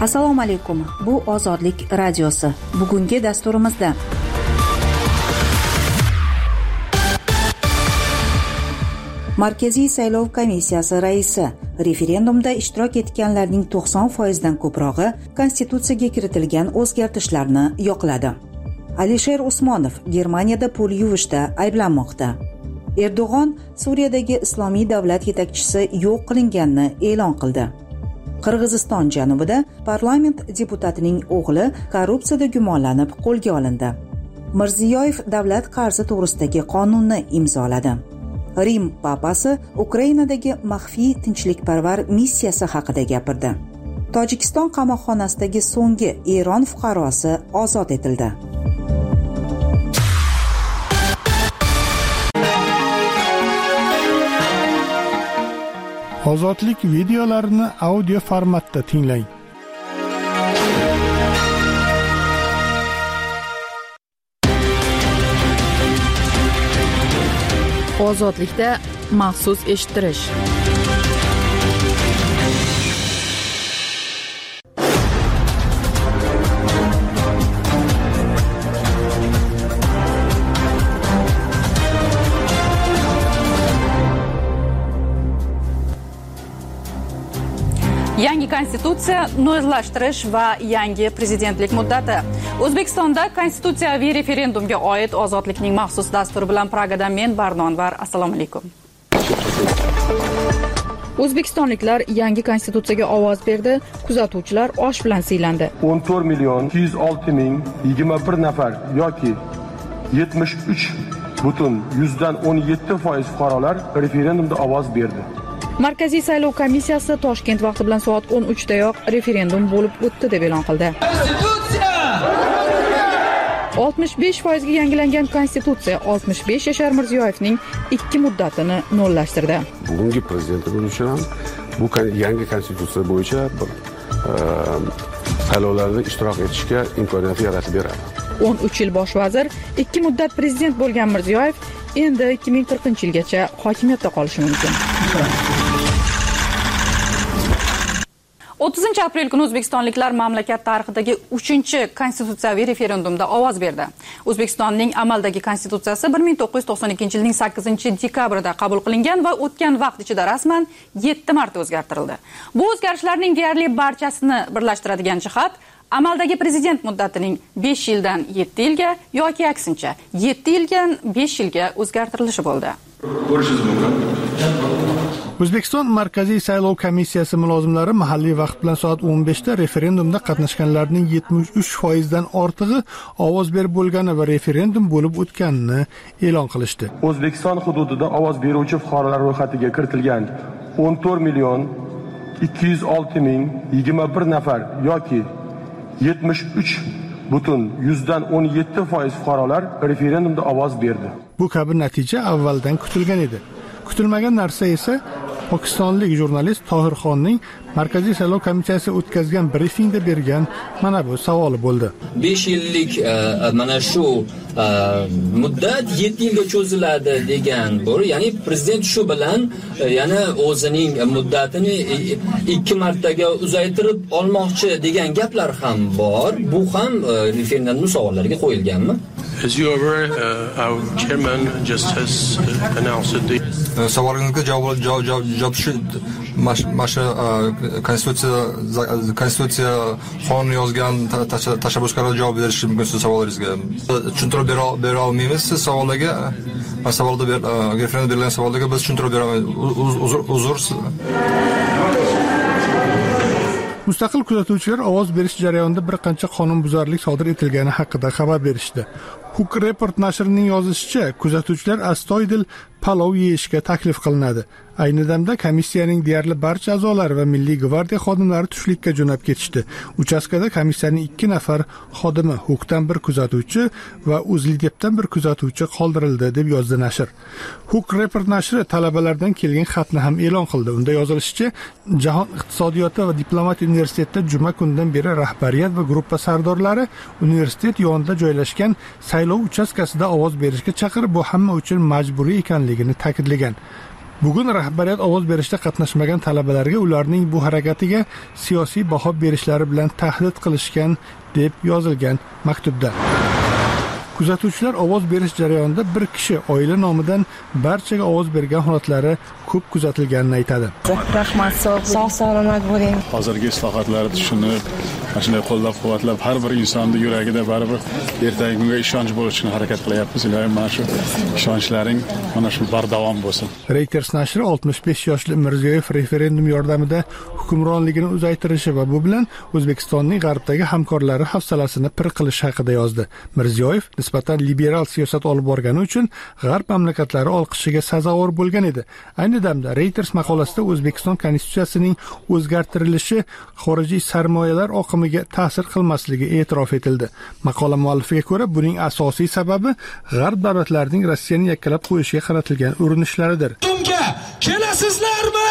Assalomu alaykum. Bu Ozodlik radiosi. Bugungi dasturimizda Markaziy saylov komissiyasi raisi referendumda ishtirok etganlarning 90% dan ko'prog'i konstitutsiyaga kiritilgan o'zgartishlarni yoqladi. Alisher Usmonov Germaniyada pul yuvishda ayblanmoqda. Erdo'g'on Suriyadagi islomiy davlat yetakchisi yo'q qilinganini e'lon qildi. Qirg'iziston janubida parlament deputatining o'g'li korrupsiyada gumonlanib qo'lga olindi. Mirziyoyev davlat qarzi to'g'risidagi qonunni imzoladi. Rim papasi Ukrainadagi maxfiy tinchlikparvar missiyasi haqida gapirdi. Tojikiston qamoqxonasidagi so'nggi Eron fuqarosi ozod etildi. Ozodlik videolarini audio formatda tinglang. Ozodlikda maxsus eshittirish. Yangi konstitutsiya, nozlashtirish va yangi prezidentlik muddati. O'zbekistonda konstitutsiyaviy referendumga oid ozodlikning maxsus dasturi bilan Pragadan men Barnonvar. Assalomu alaykum. O'zbekistonliklar yangi konstitutsiyaga ovoz berdi. Kuzatuvchilar osh bilan siylandi. 14.206.021 nafar yoki 73,17% fuqarolar referendumda ovoz berdi. Markaziy saylov komissiyasi Toshkent vaqti bilan soat 13 dayoq referendum bo'lib o'tdi deb e'lon qildi. 65% ga yangilangan konstitutsiya 65 Yashar Mirziyoyevning 2 muddatini nollashtirdi. Bugungi prezidentimiz uchun ham bu yangi konstitutsiya bo'yicha saylovlarda ishtirok etishga imkoniyat yaratib beradi. 13 yil bosh vazir, 2 muddat prezident bo'lgan Mirziyoyev endi 2040-yilgacha hokimiyatda qolishi mumkin. 30 aprel kuni o'zbekistonliklar mamlakat tarixidagi 3-konstitutsiyaviy referendumda ovoz berdi. O'zbekistonning amaldagi konstitutsiyasi 1992-yilning 8-dekabrida qabul qilingan va o'tgan vaqt ichida rasman 7 marta o'zgartirildi. Bu o'zgarishlarning deyarli barchasini birlashtiradigan jihat amaldagi prezident muddatining 5 yildan 7 yilga yoki aksincha 7 yildan 5 yilga o'zgartirilishi bo'ldi. O'zbekiston Markaziy saylov komissiyasi mulozimlari mahalliy vaqt bilan soat 15 da referendumda qatnashganlarning 73% dan ortig'i ovoz berib bo'lgani va referendum bo'lib o'tganini e'lon qilishdi. O'zbekiston hududida ovoz beruvchi fuqarolar ro'yxatiga kiritilgan 14.206.021 nafar yoki 73,17% fuqarolar referendumda ovoz berdi. Bu kabi natija avvaldan kutilgan edi. Kutilmagan narsa esa Pokistonlik jurnalist Tohirxonning Markaziy saylov komissiyasi o'tkazgan brifingda bergan mana bu savoli bo'ldi. 5 yillik mana shu muddat 7 yilga cho'ziladi degan bor. Ya'ni prezident shu bilan yana o'zining muddatini 2 martaga uzaytirib olmoqchi degan gaplar ham bor. Bu ham referendum savollariga qo'yilganmi? As you are aware, our chairman just has announced the savolingizga javob shu masha konstitutsiya qonun yozgan tashabbuskorlar javob berishi mumkin siz savolingizga. Tushuntirib bera olmaymiz siz savolga. Savolda referendum berilgan savolga biz tushuntirib bera olmaymiz. Uzr. Mustaqil kuzatuvchilar ovoz berish jarayonida bir qancha qonunbuzarlik sodir etilgani haqida xabar berishdi. Hook Report nashrining yozishicha, kuzatuvchilar astoydil palov yeyishga taklif qilinadi. Ayni damda komissiyaning deyarli barcha a'zolari va Milliy gvardiya xodimlari tushlikka jo'nab ketishdi. Uchastkada komissiyaning 2 nafar xodimi, Hookdan bir kuzatuvchi va Uzlidepdan bir kuzatuvchi qoldirildi deb yozdi nashr. Hook Report nashri talabalardan kelgan xatni ham e'lon qildi. Unda yozilishicha, Jahon iqtisodiyoti va diplomatiya universitetida juma kundan beri rahbariyat va gruppa sardorlari universitet yonida joylashgan saylov uchastkasida ovoz berishga chaqirib, bu hamma uchun majburiy ekanligini ta'kidlagan. Bugun rahbariyat ovoz berishda qatnashmagan talabalarga ularning bu harakatiga siyosiy baho berishlari bilan tahdid qilishgan deb yozilgan maktubda. Kuzatuvchilar ovoz berish jarayonida bir kishi oila nomidan barchaga ovoz bergan holatlari ko'p kuzatilganini aytadi. Rahmat, sog'-salomat bo'ling. Hozirgi islohotlarni tushunib, shunday qo'llab-quvvatlab har bir insonning yuragida baribir ertangi kunga ishonch bo'lishini harakat qilyapmiz. Iloyim, mana shu ishonchlaring mana shu bardavom bo'lsin. Reuters nashri 65 yoshli Mirziyoyev referendum yordamida hukmronligini uzaytirishi va bu bilan O'zbekistonning g'arbdagi hamkorlari hafsalasini pir qilish haqida yozdi. Mirziyoyev nisbatan liberal siyosat olib borgani uchun g'arb mamlakatlari olqishiga sazovor bo'lgan edi. Ayni damda Reuters maqolasida O'zbekiston konstitutsiyasining o'zgartirilishi xorijiy sarmoyalar oqimiga ta'sir qilmasligi e'tirof etildi. Maqola muallifiga ko'ra, buning asosiy sababi g'arb davlatlarining Rossiyani yakkalab qo'yishga qaratilgan urinishlaridir. Kimga kelasizlarmi?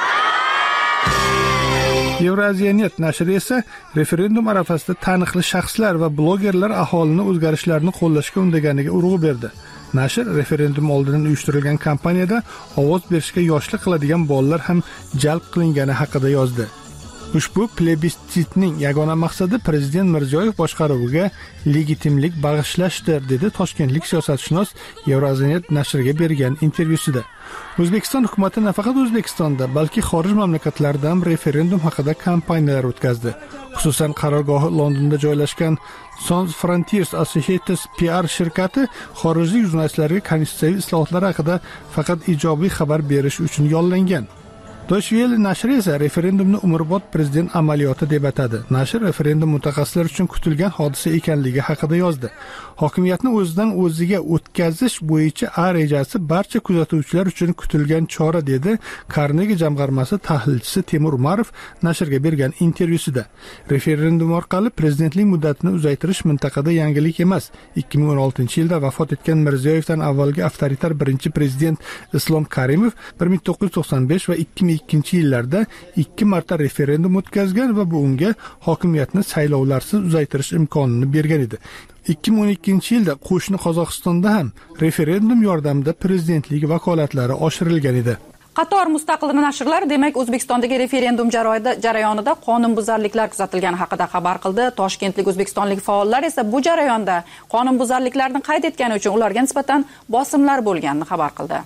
Euroaziyaniet nashri esa referendum arafasida taniqli shaxslar va blogerlar aholini o'zgarishlarni qo'llashga undaganiga urg'u berdi. Nashr referendum oldidan uyushtirilgan kampaniyada ovoz berishga yoshlik qiladigan bolalar ham jalb qilingani haqida yozdi. Ushbu plebisitning yagona maqsadi prezident Mirziyoyev boshqaruviga legitimlik bag'ishlashdir, dedi toshkentlik siyosatshunos Euroaziyaniet nashriga bergan intervyusida. O'zbekiston hukumati nafaqat O'zbekistonda, balki xorij mamlakatlarida ham referendum haqida kampaniyalar o'tkazdi. Xususan, qarorgohi Londonda joylashgan Sans Frontiers Associates PR shirkati xorijlik jurnalistlarga konstitutsiyaviy islohotlar haqida faqat ijobiy xabar berish uchun yollangan. Deutsche Welle nashri esa referendumni umrbod prezident amaliyoti deb atadi. Nashr referendum mutaxassislar uchun kutilgan hodisa ekanligi haqida yozdi. Hokimiyatni o'zidan o'ziga o'tkazish bo'yicha A rejasi barcha kuzatuvchilar uchun kutilgan chora, dedi Carnegie jamg'armasi tahlilchisi Temur Umarov nashrga bergan intervyusida. Referendum orqali prezidentlik muddatini uzaytirish mintaqada yangilik emas. 2016-yilda vafot etgan Mirziyoyevdan avvalgi avtoritar birinchi prezident Islom Karimov 1995 va 2002-yillarda 2 marta referendum o'tkazgan va bu unga hokimiyatni saylovlarsiz uzaytirish imkonini bergan edi. 2012-yilda qo'shni Qozog'istonda ham referendum yordamida prezidentlik vakolatlari oshirilgan edi. Qator mustaqil nashrlar demak O'zbekistondagi referendum jarayonida qonunbuzarliklar kuzatilgani haqida xabar qildi. Toshkentlik o'zbekistonlik faollar esa bu jarayonda qonunbuzarliklarni qayd etgani uchun ularga nisbatan bosimlar bo'lganini xabar qildi.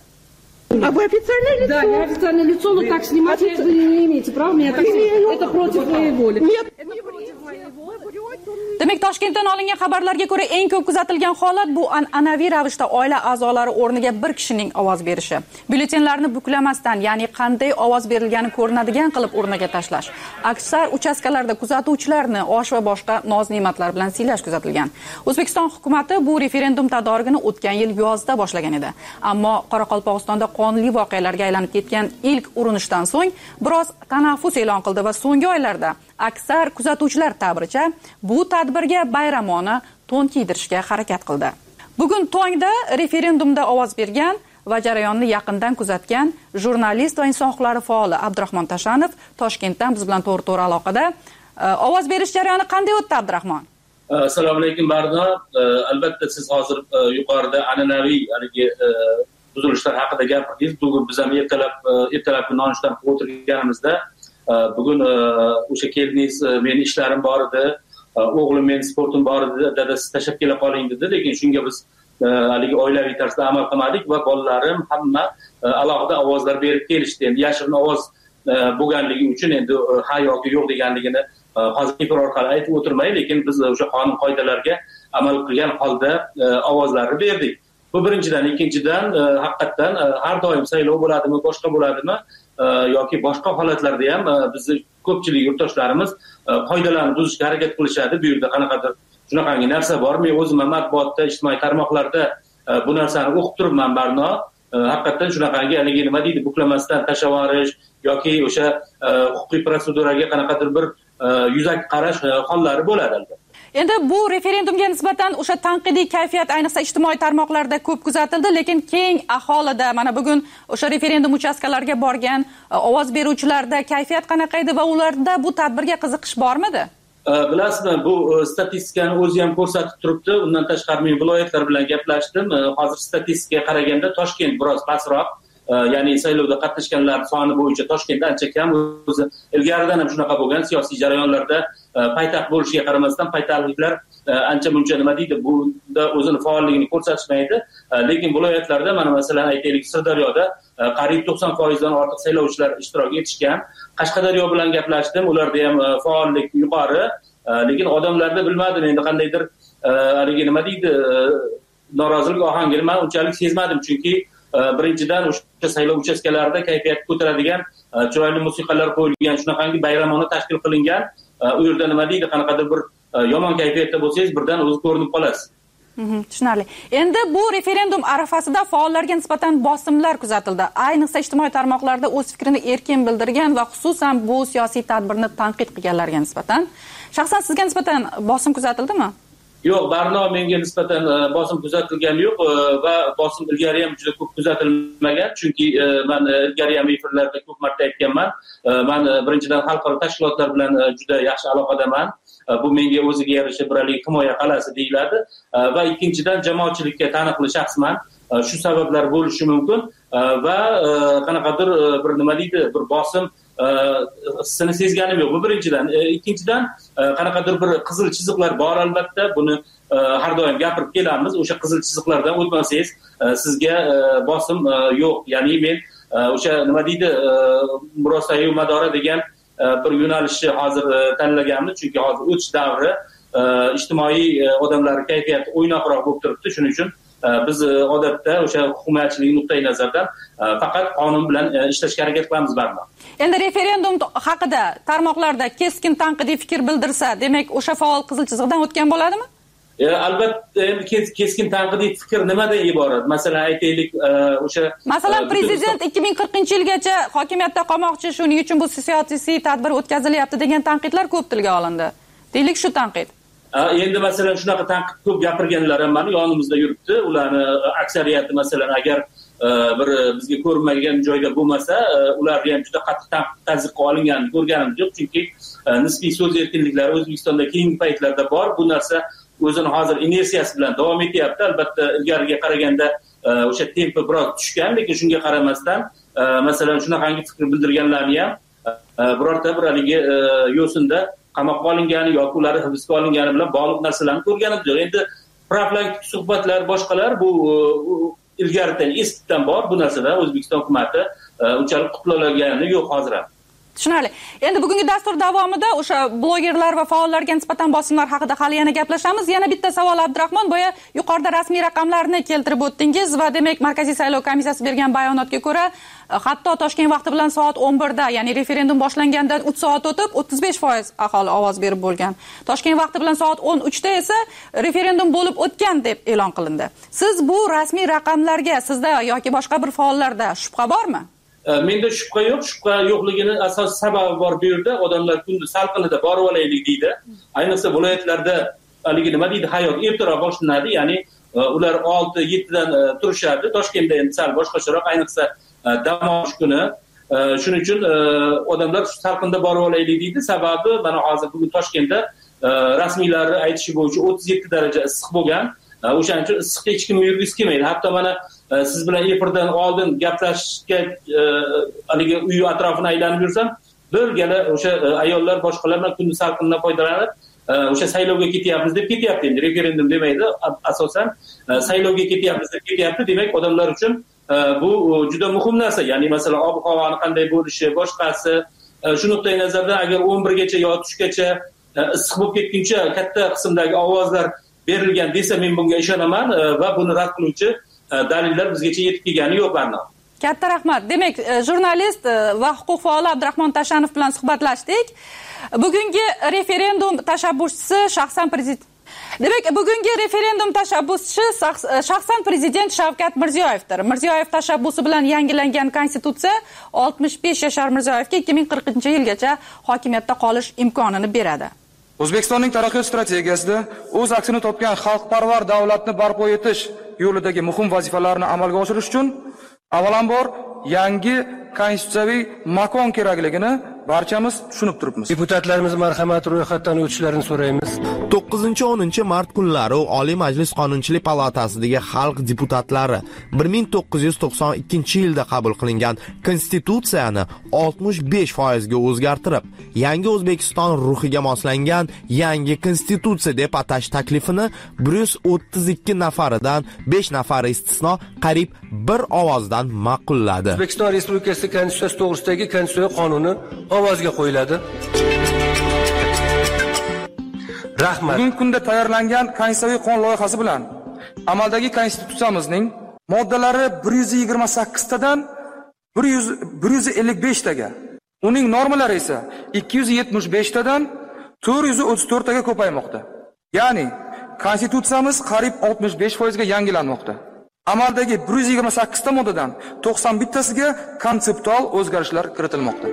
А вы официальное лицо? Да, я официальное лицо, но так снимать вы не имеете права. Меня так это против моей воли. Нет, это против моей воли. Demak, Toshkentdan olingan xabarlarga ko'ra eng ko'p kuzatilgan holat bu an'anaviy ravishda oila a'zolari o'rniga bir kishining ovoz berishi. Byulletenlarni buklamasdan, ya'ni qanday ovoz berilgani ko'rinadigan qilib o'rniga tashlash. Aksar uchastkalarda kuzatuvchilarni osh va boshqa noz-ne'matlar bilan siylash kuzatilgan. O'zbekiston hukumatı bu referendum tadorigini o'tgan yil yozda boshlagan edi. Ammo Qoraqalpog'istonda qonli voqealarga aylanib ketgan ilk urinishdan so'ng biroz tanaffus e'lon qildi va so'nggi oylarda aksar kuzatuvchilar ta'biricha bu tadbirga bayramona to'n kiydirishga harakat qildi. Bugun tongda referendumda ovoz bergan va jarayonni yaqindan kuzatgan jurnalist va inson huquqlari faoli Abdurahmon Tashanov Toshkentdan biz bilan to'g'ri aloqada. Ovoz berish jarayoni qanday o'tdi, Abdurahmon? Assalomu alaykum Barno. Albatta siz hozir yuqorida an'anaviy buzilishlar haqida gapirdingiz. Bugun biz ham ertalabki nonushtadan o'tirganimizda bugun o'sha keldingiz, meni ishlarim bor edi, o'g'lim meni sportim bor edi, dada siz tashlab kela qoling dedi, lekin shunga biz haligi oilaviy tarzda amal qilmadik va bolalarim hamma alohida ovozlar berib kelishdi. Endi yashirin ovoz bo'lganligi uchun endi ha yoki yo'q deganligini hozir efir orqali aytib o'tirmay, lekin biz o'sha qonun qoidalarga amal qilgan holda ovozlarni berdik. Bu birinchidan. Ikkinchidan, haqiqatdan har doim saylov bo'ladimi, boshqa bo'ladimi yoki boshqa holatlarda ham bizni ko'pchilik yurtdoshlarimiz qoidalarni buzishga harakat qilishadi. Bu yerda qanaqadir shunaqangi narsa bor. Men o'zim matbuotda, ijtimoiy tarmoqlarda bu narsani o'qib turibman, Barno. Haqiqatdan shunaqangi haligi nima deydi, buklamasdan tashlab yuborish yoki o'sha huquqiy proseduraga qanaqadir bir yuzaki qarash hollari bo'ladi albatta. Endi bu referendumga nisbatan o'sha tanqidiy kayfiyat ayniqsa ijtimoiy tarmoqlarda ko'p kuzatildi, lekin keng aholida mana bugun o'sha referendum uchastkalariga borgan ovoz beruvchilarda kayfiyat qanaqa edi va ularda bu tadbirga qiziqish bormidi? Bilasizmi, bu statistikani o'zi ham ko'rsatib turibdi. Undan tashqari men viloyatlar bilan gaplashdim. Hozir statistikaga qaraganda Toshkent biroz pastroq. ya'ni saylovda qatnashganlar soni bo'yicha Toshkentda ancha kam. O'zi ilgaridan ham shunaqa bo'lgan siyosiy jarayonlarda poytaxt bo'lishiga qaramasdan poytaxtliklar ancha muncha nima deydi, bunda o'zini faolligini ko'rsatishmaydi. Lekin viloyatlarda mana masalan aytaylik Sirdaryoda qariyb 90% dan ortiq saylovchilar ishtirok etishgan. Qashqadaryo bilan gaplashdim, ularda ham faollik yuqori. Lekin odamlarda bilmadim endi qandaydir haligi nima deydi, norozilik ohangini men unchalik sezmadim, chunki birinchidan o'sha saylov uchastkalarida kayfiyat ko'taradigan chiroyli musiqalar qo'yilgan, shunaqangi bayramona tashkil qilingan. U yerda nima deydi, qanaqadir bir yomon kayfiyatda bo'lsangiz birdan o'zi ko'rinib qolasiz. Tushunarli. Endi bu referendum arafasida faollarga nisbatan bosimlar kuzatildi. Ayniqsa ijtimoiy tarmoqlarda o'z fikrini erkin bildirgan va xususan bu siyosiy tadbirni tanqid qilganlarga nisbatan. Shaxsan sizga nisbatan bosim kuzatildimi? Yo'q, Barno menga nisbatan bosim kuzatilgani yo'q va bosim ilgari ham juda ko'p kuzatilmagan, chunki men ilgari ham efirlarda ko'p marta aytganman. Men birinchidan xalqaro tashkilotlar bilan juda yaxshi aloqadaman. Bu menga o'ziga yarasha bir himoya qalasi deyiladi va ikkinchidan jamoatchilikka taniqli shaxsman. Shu sabablar bo'lishi mumkin va qanaqadir bir nima deydi, bir bosim hissini sezganim yo'q. Bu birinchidan. Ikkinchidan qanaqadir bir qizil chiziqlar bor albatta. Buni har doim gapirib kelamiz. O'sha qizil chiziqlardan o'tmasangiz sizga bosim yo'q. Ya'ni men o'sha nima deydi, murosayu madora degan bir yo'nalishni hozir tanlaganmiz, chunki hozir o'tish davri, ijtimoiy odamlar kayfiyati o'ynoqroq bo'lib turibdi. Shuning uchun biz odatda o'sha hukumatchilik nuqtai nazardan faqat qonun bilan ishlashga harakat qilamiz baribir. Endi referendum haqida tarmoqlarda keskin tanqidiy fikr bildirsa, demak o'sha faol qizil chiziqdan o'tgan bo'ladimi? Albatta, endi keskin tanqidiy fikr nimadan iborat? Masalan, aytaylik, o'sha masalan prezident 2040-yilgacha hokimiyatda qolmoqchi, shuning uchun bu siyosiy tadbir o'tkazilyapti degan tanqidlar ko'p tilga olindi. Deylik shu tanqid. Endi masalan shunaqa tanqid ko'p gapirganlar ham mana yonimizda yuribdi. Ularni aksariyati masalan agar bir bizga ko'rinmagan joyda bo'lmasa, ularga ham juda qattiq tanqidga olinganini ko'rganimiz yo'q, chunki nisbiy so'z erkinliklari O'zbekistonda keyingi paytlarda bor. Bu narsa o'zini hozir inersiyasi bilan davom etyapti. Albatta ilgariga qaraganda o'sha tempi biroz tushgan, lekin shunga qaramasdan masalan shunaqangi fikr bildirganlarni ham birorta bir haligi yo'sinda qamoqqa olingani yoki ular hibsga olingani bilan bog'liq narsalarni ko'rganimiz yo'q. Endi profilaktik suhbatlar boshqalar bu ilgaridan eskidan bor. Bu narsadan O'zbekiston hukumatı unchalik qutulolgani yo'q hozir ham. Tushunarli. Endi bugungi dastur davomida o'sha blogerlar va faollarga nisbatan bosimlar haqida hali yana gaplashamiz. Yana bitta savol, Abdurahmon, boya yuqorida rasmiy raqamlarni keltirib o'tdingiz va demak Markaziy saylov komissiyasi bergan bayonotga ko'ra, hatto Toshkent vaqti bilan soat 11 da, ya'ni referendum boshlangandan 3 soat o'tib 35% aholi ovoz berib bo'lgan. Toshkent vaqti bilan soat 13 da esa referendum bo'lib o'tgan deb e'lon qilindi. Siz bu rasmiy raqamlarga sizda yoki boshqa bir faollarda shubha bormi? Menda shubha yo'q. Shubha yo'qligini asosiy sababi bor bu yerda. Odamlar kunduz salqinida borib olaylik deydi. Ayniqsa viloyatlarda haligi nima deydi, hayot ertaroq boshlanadi. Ya'ni ular 6-7 dan turishadi. Toshkentda endi sal boshqacharoq, ayniqsa dam olish kuni. Shuning uchun odamlar salqinda borib olaylik deydi. Sababi mana hozir bugun Toshkentda rasmiylar aytishi bo'yicha 37 daraja issiq bo'lgan. O'shaning uchun issiqda hech kim yurgisi kelmaydi. Hatto mana siz bilan efirdan oldin gaplashishga haligi uy atrofini aylanib yursam, bir gala o'sha ayollar boshqalar bilan kunduz salqindan foydalanib o'sha saylovga ketyapmiz deb ketyapti. Endi referendum demaydi, asosan saylovga ketyapmiz deb ketyapti. Demak, odamlar uchun bu juda muhim narsa. Ya'ni masalan ob-havoni qanday bo'lishi, boshqasi shu nuqtai nazardan agar 11 gacha yo tushgacha issiq bo'lib ketguncha katta qismdagi ovozlar berilgan desa, men bunga ishonaman va buni rad qiluvchi dalillar bizgacha yetib kelgani yo'q barno. Katta rahmat. Demak, jurnalist va huquq faoli Abdurahmon Tashanov bilan suhbatlashdik. Bugungi referendum tashabbuschisi shaxsan prezident. Demak, bugungi referendum tashabbuschisi shaxsan prezident Shavkat Mirziyoyevdir. Mirziyoyev tashabbusi bilan yangilangan konstitutsiya 65 yashar Mirziyoyevga 2040-yilgacha hokimiyatda qolish imkonini beradi. O'zbekistonning taraqqiyot strategiyasida o'z aksini topgan xalqparvar davlatni barpo etish yo'lidagi muhim vazifalarni amalga oshirish uchun avvalambor yangi konstitutsiyaviy makon kerakligini barchamiz tushunib turibmiz. Deputatlarimiz marhamat ro'yxatdan o'tishlarini so'raymiz. 9-10 mart kunlari Oliy Majlis Qonunchilik palatasidagi xalq deputatlari 1992-yilda qabul qilingan konstitutsiyani 65% ga o'zgartirib, yangi O'zbekiston ruhiga moslangan yangi konstitutsiya deb atash taklifini 132 nafaridan 5 nafari istisno qariyb bir ovozdan ma'qulladi. O'zbekiston Respublikasi Konstitutsiyasi to'g'risidagi konstitutsiya qonuni ovozga qo'yiladi. Rahmat. Bugungi kunda tayyorlangan konstitutsiyaviy qonun loyihasi bilan amaldagi konstitutsiyamizning moddalari 128 tadan 155 taga, uning normalari esa 275 tadan 434 taga ko'paymoqda. Ya'ni konstitutsiyamiz qariyb 65% ga yangilanmoqda. Amaldagi 128 ta moddadan 91 tasiga konseptual o'zgarishlar kiritilmoqda.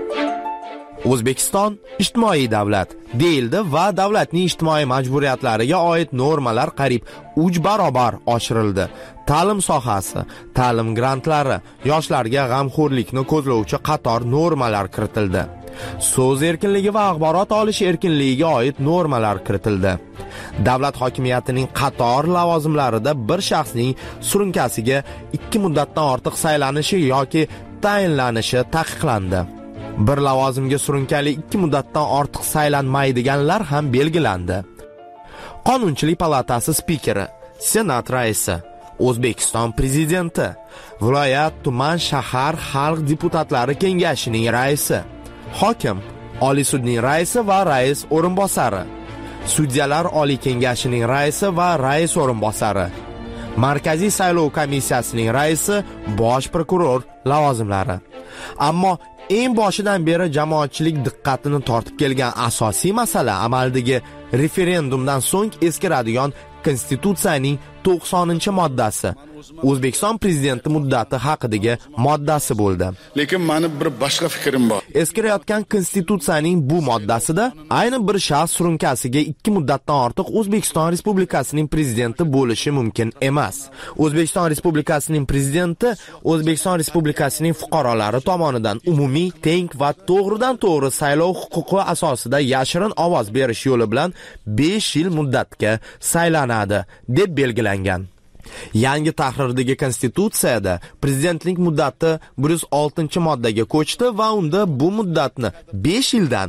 O'zbekiston ijtimoiy davlat deyildi va davlatning ijtimoiy majburiyatlariga oid normalar qariyb 3 barobar oshirildi. Ta'lim sohasi, ta'lim grantlari, yoshlarga g'amxo'rlikni ko'zlovchi qator normalar kiritildi. So'z erkinligi va axborot olish erkinligiga oid normalar kiritildi. Davlat hokimiyatining qator lavozimlarida bir shaxsning surunkasiga 2 muddatdan ortiq saylanishi yoki tayinlanishi taqiqlandi. Bir lavozimga surunkali 2 muddatdan ortiq saylanmaydiganlar ham belgilandi. Qonunchilik palatasi spikeri, Senat raisi, O'zbekiston prezidenti, viloyat, tuman, shahar xalq deputatlari kengashining raisi, hokim, Oliy sudning raisi va rais o'rinbosari, sudyalar Oliy kengashining raisi va rais o'rinbosari, Markaziy saylov komissiyasining raisi, bosh prokuror lavozimlari. Ammo eng boshidan beri jamoatchilik diqqatini tortib kelgan asosiy masala amaldagi referendumdan so'ng eskiradigan konstitutsiyaning 90-moddasi, O'zbekiston prezidenti muddati haqidagi moddasi bo'ldi. Lekin meni bir boshqa fikrim bor. Eskirayotgan konstitutsiyaning bu moddasida ayni bir shaxs surunkasiga 2 muddatdan ortiq O'zbekiston Respublikasining prezidenti bo'lishi mumkin emas. O'zbekiston Respublikasining prezidenti O'zbekiston Respublikasining fuqarolari tomonidan umumiy, teng va to'g'ridan-to'g'ri saylov huquqi asosida yashirin ovoz berish yo'li bilan 5 yil muddatga saylanadi deb belgilangan. Yangi tahrirdagi konstitutsiyada prezidentlik muddati 106-moddaga ko'chdi va unda bu muddatni 5 yildan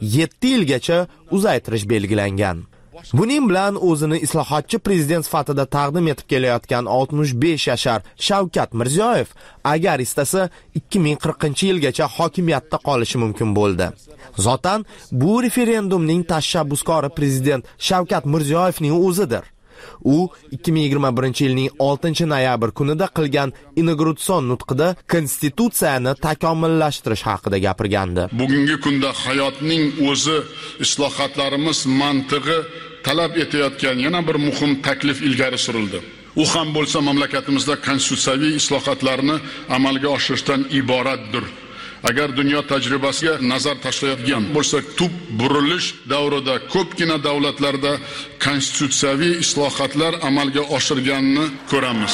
7 yilgacha uzaytirish belgilangan. Buning bilan o'zini islohotchi prezident sifatida taqdim etib kelayotgan 65 yashar Shavkat Mirziyoyev agar istasa 2040-yilgacha hokimiyatda qolishi mumkin bo'ldi. Zotan bu referendumning tashabbuskori prezident Shavkat Mirziyoyevning o'zidir. U 2021-yilning 6-noyabr kunida qilgan inauguratsion nutqida konstitutsiyani takomillashtirish haqida gapirgandi. Bugungi kunda hayotning o'zi islohotlarimiz mantig'i talab etayotgan yana bir muhim taklif ilgari surildi. U ham bo'lsa mamlakatimizda konstitutsiyaviy islohotlarni amalga oshirishdan iboratdir. Agar dunyo tajribasiga nazar tashlayotgan bo'lsak, tub burilish davrida ko'pgina davlatlarda konstitutsiyaviy islohotlar amalga oshirganini ko'ramiz.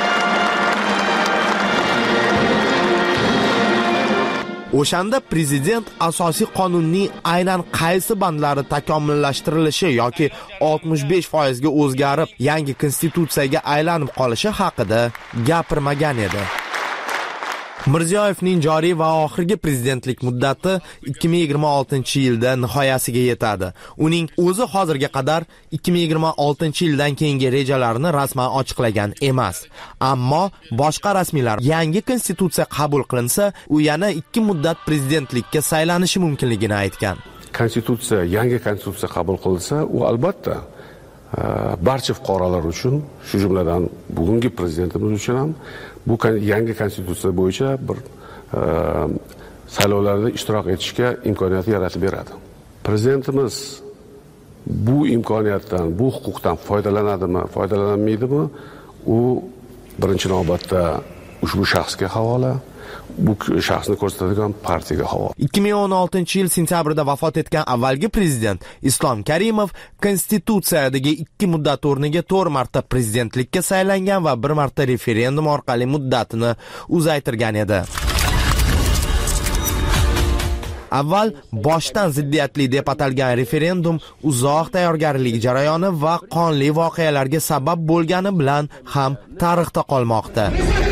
O'shanda prezident asosiy qonunning aynan qaysi bandlari takomillashtirilishi yoki 65% ga o'zgarib, yangi konstitutsiyaga aylanib qolishi haqida gapirmagan edi. Mirziyoyevning joriy va oxirgi prezidentlik muddati 2026-yilda nihoyasiga yetadi. Uning o'zi hozirga qadar 2026-yildan keyingi rejalarini rasman ochiqlagan emas. Ammo boshqa rasmiylar yangi konstitutsiya qabul qilinsa, u yana 2 muddat prezidentlikka saylanishi mumkinligini aytgan. Yangi konstitutsiya qabul qilinsa, u albatta barcha fuqarolar uchun, shu jumladan bugungi prezidentimiz uchun ham bu yangi konstitutsiya bo'yicha bir saylovlarda ishtirok etishga imkoniyat yaratib beradi. Prezidentimiz bu imkoniyatdan, bu huquqdan foydalanadimi, foydalanmaydimi? U birinchi navbatda ushbu shaxsga havola, bu shaxsni ko'rsatadigan partiyaga havola. 2016-yil sentyabrida vafot etgan avvalgi prezident Islom Karimov konstitutsiyadagi 2 muddat o'rniga 4 marta prezidentlikka saylangan va 1 marta referendum orqali muddatini uzaytirgan edi. Avval boshdan ziddiyatli deb atalgan referendum uzoq tayyorgarlik jarayoni va qonli voqealarga sabab bo'lgani bilan ham tarixda qolmoqda.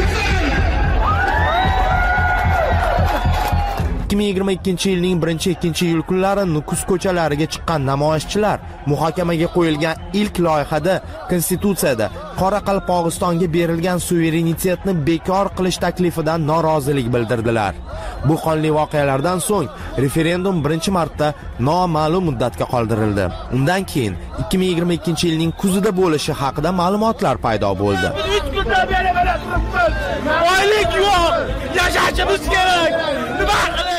2022 yilning 1-2 iyul kunlari Nukus ko'chalariga chiqqan namoyishchilar muhokamaga qo'yilgan ilk loyihada Konstitutsiyada Qoraqalpog'istonga berilgan suverenitetni bekor qilish taklifidan norozilik bildirdilar. Bu qonli voqealardan so'ng referendum 1-marta noma'lum muddatga qoldirildi. Undan keyin 2022 yilning kuzida bo'lishi haqida ma'lumotlar paydo bo'ldi. Oylik yo'q, yashashimiz kerak. Nima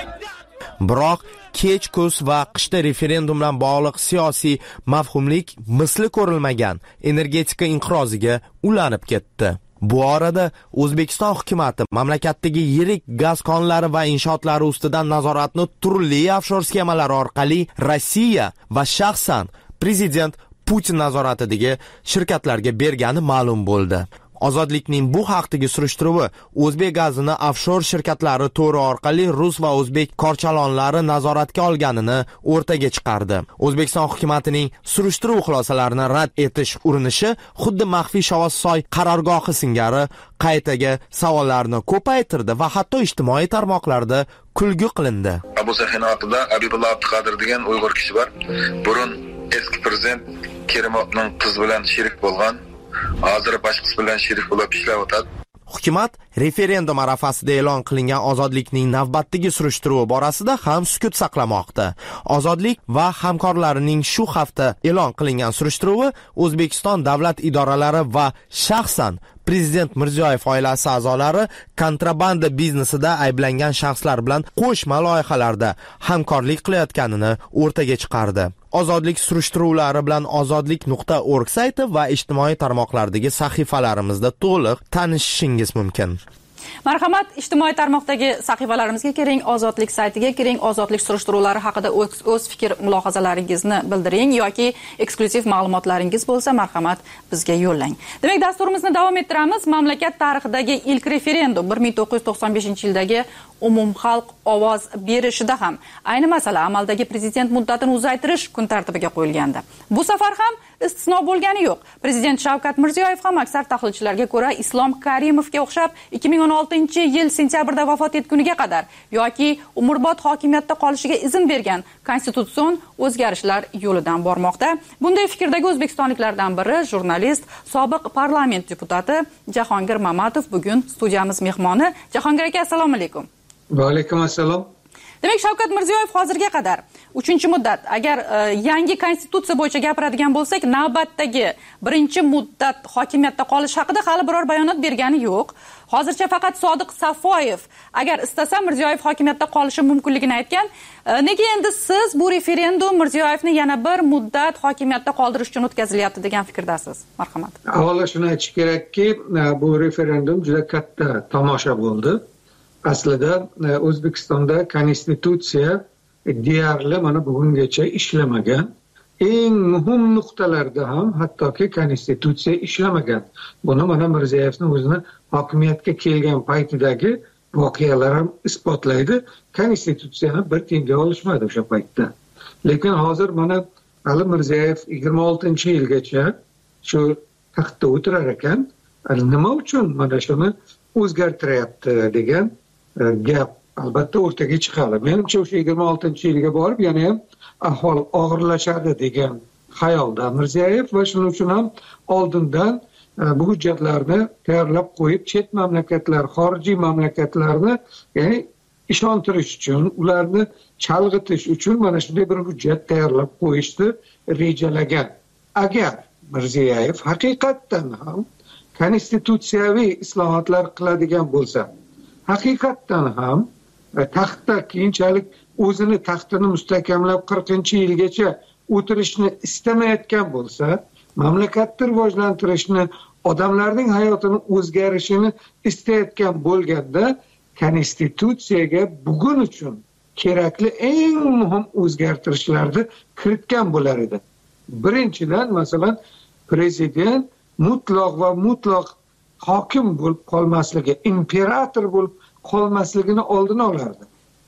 Biroq kech kuz va qishda referendum bilan bog'liq siyosiy mavhumlik misli ko'rilmagan energetika inqiroziga ulanib ketdi. Bu orada O'zbekiston hukumatati mamlakatdagi yirik gaz konlari va inshootlari ustidan nazoratni turli offshor sxemalar orqali Rossiya va shaxsan prezident Putin nazoratidagi shirkatlarga bergani ma'lum bo'ldi. Ozodlikning bu haqdagi surishtiruvi O'zbek gazini offshor shirkatlari to'ri orqali rus va o'zbek korchalonlari nazoratga olganini o'rtaga chiqardi. O'zbekiston hukumatining surishtiruv xulosalarini rad etish urinishi xuddi maxfiy Shovossoy qarorgohi singari qaytaga savollarni ko'paytirdi va hatto ijtimoiy tarmoqlarda kulgi qilindi. Abu Sahin haqida Abibullah Abduqodir degan Uyg'ur kishi bor. Burun eski prezident Kerimovning qiz bilan sherik bo'lgan. Hozir boshqasi bilan sherik bo'lib ishlayotadi. Hukumat referendum arafasida e'lon qilingan ozodlikning navbatdagi surishtiruvi borasida ham sukut saqlamoqda. Ozodlik va hamkorlarining shu hafta e'lon qilingan surishtiruvi O'zbekiston davlat idoralari va shaxsan Prezident Mirziyoyev oilasi a'zolari kontrabanda biznesida ayblangan shaxslar bilan qo'shma loyihalarda hamkorlik qilayotganini o'rtaga chiqardi. Ozodlik surishtiruvlari bilan ozodlik.org sayti va ijtimoiy tarmoqlardagi sahifalarimizda to'liq tanishishingiz mumkin. Marhamat, ijtimoiy tarmoqdagi sahifalarimizga kiring, Ozodlik saytiga kiring, ozodlik surishtiruvlari haqida o'z fikr mulohazalaringizni bildiring yoki eksklyuziv ma'lumotlaringiz bo'lsa, marhamat, bizga yo'llang. Demak, dasturimizni davom ettiramiz. Mamlakat tarixidagi ilk referendum 1995-yildagi umumxalq ovoz berishida ham ayni masala amaldagi prezident muddatini uzaytirish kun tartibiga qo'yilgandi. Bu safar ham istisno bo'lgani yo'q. Prezident Shavkat Mirziyoyev ham aksar tahlilchilarga ko'ra Islom Karimovga o'xshab 2016-yil sentyabrda vafot etguniga qadar yoki umrbod hokimiyatda qolishiga izn bergan konstitutsion o'zgarishlar yo'lidan bormoqda. Bunday fikrdagi o'zbekistonliklardan biri jurnalist, sobiq parlament deputati Jahongir Mamatov bugun studiyamiz mehmoni. Jahongir aka, assalomu alaykum. Va alaykum assalom. Demak, Shavkat Mirziyoyev hozirga qadar 3-muddat, agar yangi konstitutsiya bo'yicha gapiradigan bo'lsak, navbatdagi 1-muddat hokimiyatda qolish haqida hali biror bayonot bergani yo'q. Hozircha faqat Sodiq Safoyev agar istasa Mirziyoyev hokimiyatda qolishi mumkinligini aytgan. Nega endi siz bu referendum Mirziyoyevni yana bir muddat hokimiyatda qoldirish uchun o'tkazilyapti degan fikrdasiz? Marhamat. Avvalo shuni aytish kerakki, bu referendum juda katta tomosha bo'ldi. Aslida O'zbekistonda konstitutsiya deyarli mana bugungacha ishlamagan. Eng muhim nuqtalarda ham hattoki konstitutsiya ishlamagan. Buni mana Mirziyoyevning o'zini hokimiyatga kelgan paytidagi voqealar ham isbotlaydi. Konstitutsiyani bir tiyinga olishmadi o'sha paytda. Lekin hozir mana Ali Mirziyoyev 26-yilgacha shu taxtda o'tirar ekan, nima uchun mana shuni o'zgartiryapti degan gap albatta o'rtaga chiqadi. Menimcha o'sha 26-yilga borib yana ham ahvol og'irlashadi degan xayolda Mirziyoyev va shuning uchun ham oldindan bu hujjatlarni tayyorlab qo'yib, chet mamlakatlar, xorijiy mamlakatlarni ya'ni ishontirish uchun, ularni chalg'itish uchun mana shunday bir hujjat tayyorlab qo'yishni rejalagan. Agar Mirziyoyev haqiqatdan ham konstitutsiyaviy islohotlar qiladigan bo'lsa, haqiqatdan ham taxtda keyinchalik o'zini taxtini mustahkamlab 40-yilgacha o'tirishni istamayotgan bo'lsa, mamlakatni rivojlantirishni, odamlarning hayotini o'zgarishini istayotgan bo'lganda konstitutsiyaga bugun uchun kerakli eng muhim o'zgartirishlarni kiritgan bo'lar edi. Birinchidan, masalan, prezident mutlaq va mutlaq hokim bo'lib qolmasligi, imperator bo'lib qolmasligini oldini olardi.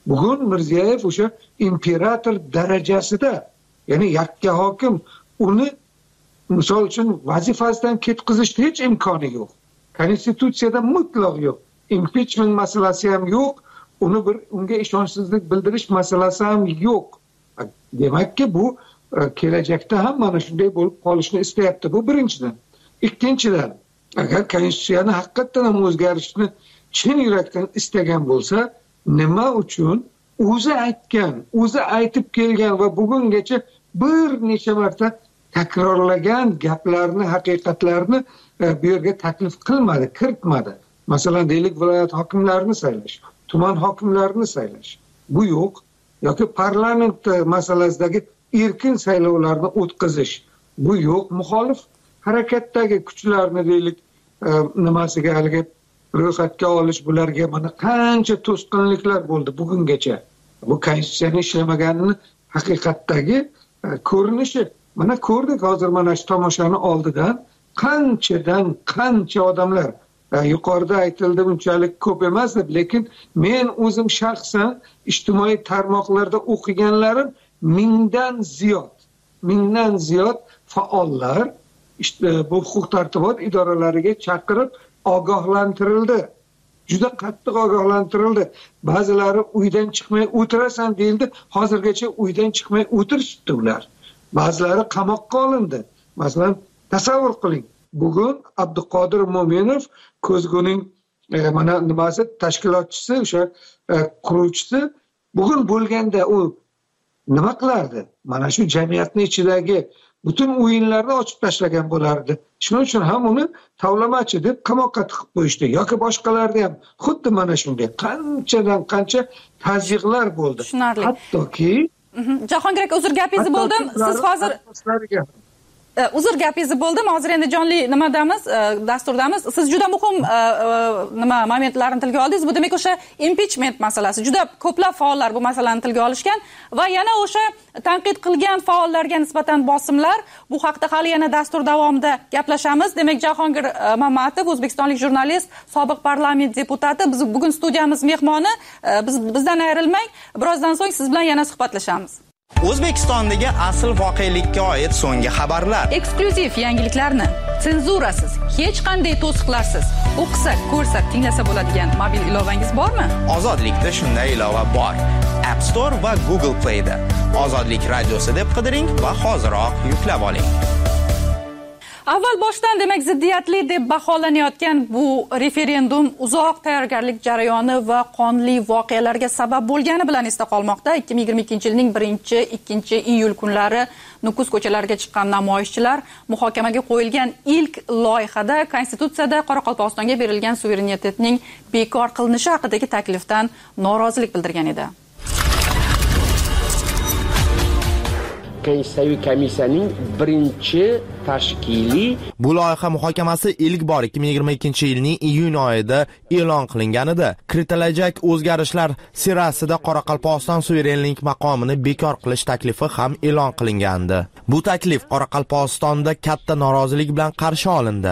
bugun Mirziyoyev o'sha imperator darajasida, ya'ni yakka hokim, uni misol uchun vazifasidan ketkazishni hech imkoni yo'q. Konstitutsiyada mutlaq yo'q. Impeachment masalasi ham yo'q. Unga ishonchsizlik bildirish masalasi ham yo'q. Demakki bu kelajakda ham mana shunday bo'lib qolishni istayapti. Bu birinchidan. Ikkinchidan, agar konstitutsiyani haqiqatdan ham o'zgarishni chin yurakdan istagan bo'lsa, nima uchun o'zi aytib kelgan va bugungacha bir necha marta takrorlagan gaplarni, haqiqatlarni bu yerga taklif qilmadi, kiritmadi. Masalan, deylik viloyat hokimlarini saylash, tuman hokimlarini saylash. Bu yo'q. Yoki parlament masalasidagi erkin saylovlarni o'tkazish. Bu yo'q. Muxolif harakatdagi kuchlarni deylik nimasiga haligi ro'yxatga olish, bularga mana qancha to'sqinliklar bo'ldi bugungacha. Bu konstitutsiyaning ishlamaganini haqiqatdagi ko'rinishi. Mana ko'rdik hozir mana shu tomoshani oldidan qancha odamlar, yuqorida aytildi unchalik ko'p emas deb, lekin men o'zim shaxsan ijtimoiy tarmoqlarda o'qiganlarim mingdan ziyod faollar bu huquq-tartibot idoralariga chaqirib ogohlantirildi. Juda qattiq ogohlantirildi. Ba'zilari uydan chiqmay o'tirasan deyildi, hozirgacha uydan chiqmay o'tirishdi ular. Ba'zilari qamoqqa olindi. Masalan, tasavvur qiling. Bugun Abduqodir Mo'minov Ko'zguning mana nimasi tashkilotchisi, o'sha quruvchisi bugun bo'lganda u nima qilardi? Mana shu jamiyatning ichidagi butun o'yinlarni ochib tashlagan bo'lardi. Shuning uchun ham uni tavlamachi deb qamoqqa tiqib qo'yishdi. Yoki boshqalarida ham xuddi mana shunday qancha tazyiqlar bo'ldi. Hattoki Jahongir aka, uzr gapingizni bo'ldim. Siz hozir uzr gapingizni bo'ldim. Hozir endi jonli nimadamiz, dasturdamiz. Siz juda muhim momentlarni tilga oldingiz. Bu demak o'sha impeachment masalasi. Juda ko'plab faollar bu masalani tilga olishgan va yana o'sha tanqid qilgan faollarga nisbatan bosimlar. Bu haqda hali yana dastur davomida gaplashamiz. Demak, Jahongir Mamatov, o'zbekistonlik jurnalist, sobiq parlament deputati, biz bugun studiyamiz mehmoni. Bizdan ayrilmang. Birozdan so'ng siz bilan yana suhbatlashamiz. O'zbekistondagi asl voqelikka oid so'nggi xabarlar, eksklyuziv yangiliklarni senzurasiz, hech qanday to'siqlarsiz o'qisa, ko'rsa, tinglasa bo'ladigan mobil ilovangiz bormi? Ozodlikda shunday ilova bor. App Store va Google Play da Ozodlik radiosi deb qidiring va hoziroq yuklab oling. Avval boshdan demak ziddiyatli deb baholanayotgan bu referendum uzoq tayyorgarlik jarayoni va qonli voqealarga sabab bo'lgani bilan esda qolmoqda. 2022-yilning 1-2 iyul kunlari Nukus ko'chalariga chiqqan namoyishchilar muhokamaga qo'yilgan ilk loyihada Konstitutsiyada Qoraqalpog'istonga berilgan suverenitetning bekor qilinishi haqidagi taklifdan norozilik bildirgan edi. Konstitutsiyaviy komissiyaning birinchi tashkiliy bu loyiha muhokamasi ilk bor 2022-yilning iyun oyida e'lon qilingan edi. Kiritilajak o'zgarishlar sirasida Qoraqalpog'iston suverenlik maqomini bekor qilish taklifi ham e'lon qilingandi. Bu taklif Qoraqalpog'istonda katta norozilik bilan qarshi olindi.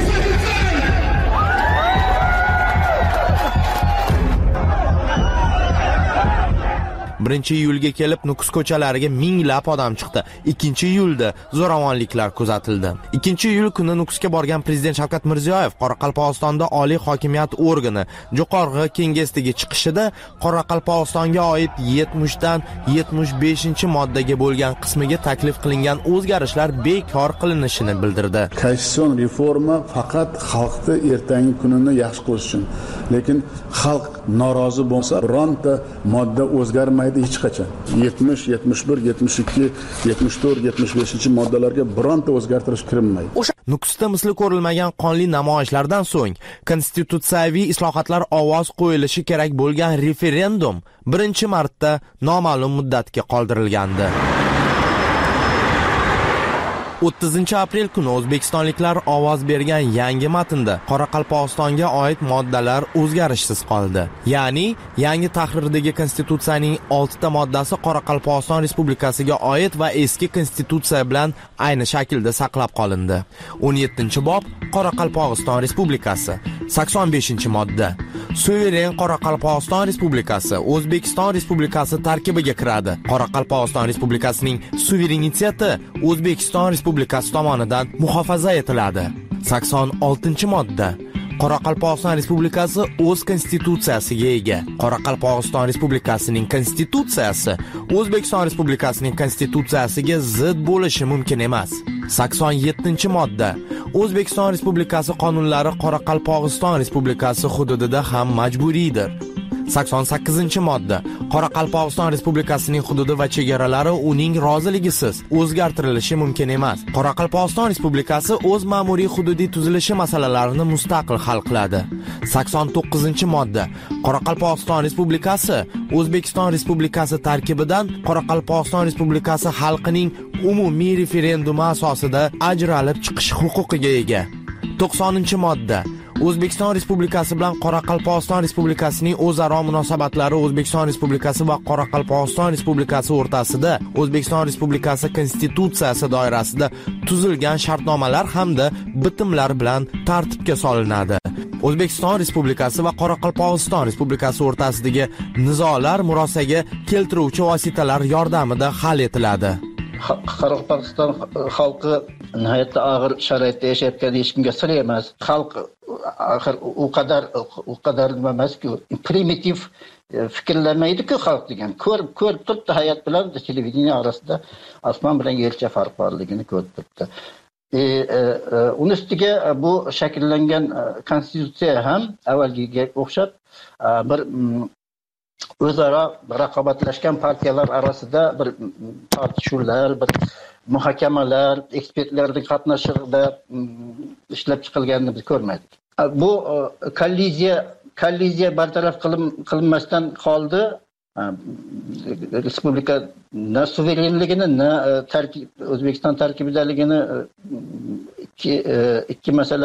1-iyulga kelib Nukus ko'chalariga minglab odam chiqdi. 2-iyulda zo'ravonliklar kuzatildi. 2-iyul kuni Nukusga borgan prezident Shavkat Mirziyoyev Qoraqalpog'istonda oliy hokimiyat organi Jo'qorg'i Kengesdagi chiqishida Qoraqalpog'istonga oid 70dan 75-moddaga bo'lgan qismiga taklif qilingan o'zgarishlar bekor qilinishini bildirdi. Konstitutsion reforma faqat xalqni ertangi kunini yaxshi qilish uchun. Lekin xalq norozi bo'lsa, bironta modda o'zgarmaydi hech qachon. 70, 71, 72, 74, 75-moddalarga bironta o'zgartirish kiritmaydi. Nukusda misli ko'rilmagan qonli namoyishlardan so'ng konstitutsiyaviy islohotlar ovoz qo'yilishi kerak bo'lgan referendum birinchi marta noma'lum muddatga qoldirilgandi. 30-aprel kuni o'zbekistonliklar ovoz bergan yangi matnda Qoraqalpog'istonga oid moddalar o'zgarishsiz qoldi. Ya'ni, yangi tahrirdagi konstitutsiyaning 6 ta moddasi Qoraqalpog'iston Respublikasiga oid va eski konstitutsiya bilan ayni shaklda saqlab qolindi. 17-bob Qoraqalpog'iston Respublikasi. 85-modda. Suveren Qoraqalpog'iston Respublikasi O'zbekiston Respublikasi tarkibiga kiradi. Qoraqalpog'iston Respublikasining suvereniteti O'zbekiston Respublikasi tomonidan muhofaza etiladi. 86-modda. Qoraqalpog'iston Respublikasi o'z konstitutsiyasiga ega. Qoraqalpog'iston Respublikasining konstitutsiyasi O'zbekiston Respublikasining konstitutsiyasiga zid bo'lishi mumkin emas. 87-modda. O'zbekiston Respublikasi qonunlari Qoraqalpog'iston Respublikasi hududida ham majburiydir. 88-modda. Qoraqalpog'iston Respublikasining hududi va chegaralari uning roziligisiz o'zgartirilishi mumkin emas. Qoraqalpog'iston Respublikasi o'z ma'muriy hududiy tuzilishi masalalarini mustaqil hal qiladi. 89-modda. Qoraqalpog'iston Respublikasi O'zbekiston Respublikasi tarkibidan Qoraqalpog'iston Respublikasi xalqining umumiy referendumi asosida ajralib chiqish huquqiga ega. 90-modda. O'zbekiston Respublikasi bilan Qoraqalpog'iston Respublikasining o'zaro munosabatlari O'zbekiston Respublikasi va Qoraqalpog'iston Respublikasi o'rtasida O'zbekiston Respublikasi konstitutsiyasi doirasida tuzilgan shartnomalar hamda bitimlar bilan tartibga solinadi. O'zbekiston Respublikasi va Qoraqalpog'iston Respublikasi o'rtasidagi nizolar murosaga keltiruvchi vositalar yordamida hal etiladi. Qoraqalpog'iston xalqi nihoyatda og'ir sharoitda yashayotgan hech kimga sir emas. Xalq axir u qadar nima emas-ku, primitiv fikrlamaydi-ku xalq degan. Ko'rib turibdi hayot bilan televideniya orasida osmon bilan yercha farq borligini ko'rib turibdi. Uning ustiga bu shakllangan konstitutsiya ham avvalgiga o'xshab bir o'zaro raqobatlashgan partiyalar orasida bir tortishuvlar, bir muhokamalar, ekspertlarning qatnashishida ishlab chiqilganini biz ko'rmadik. Bu kolliziya bartaraf qilinmasdan qoldi. Respublika na suverenligini, na O'zbekiston tarkibidaligini ikki masala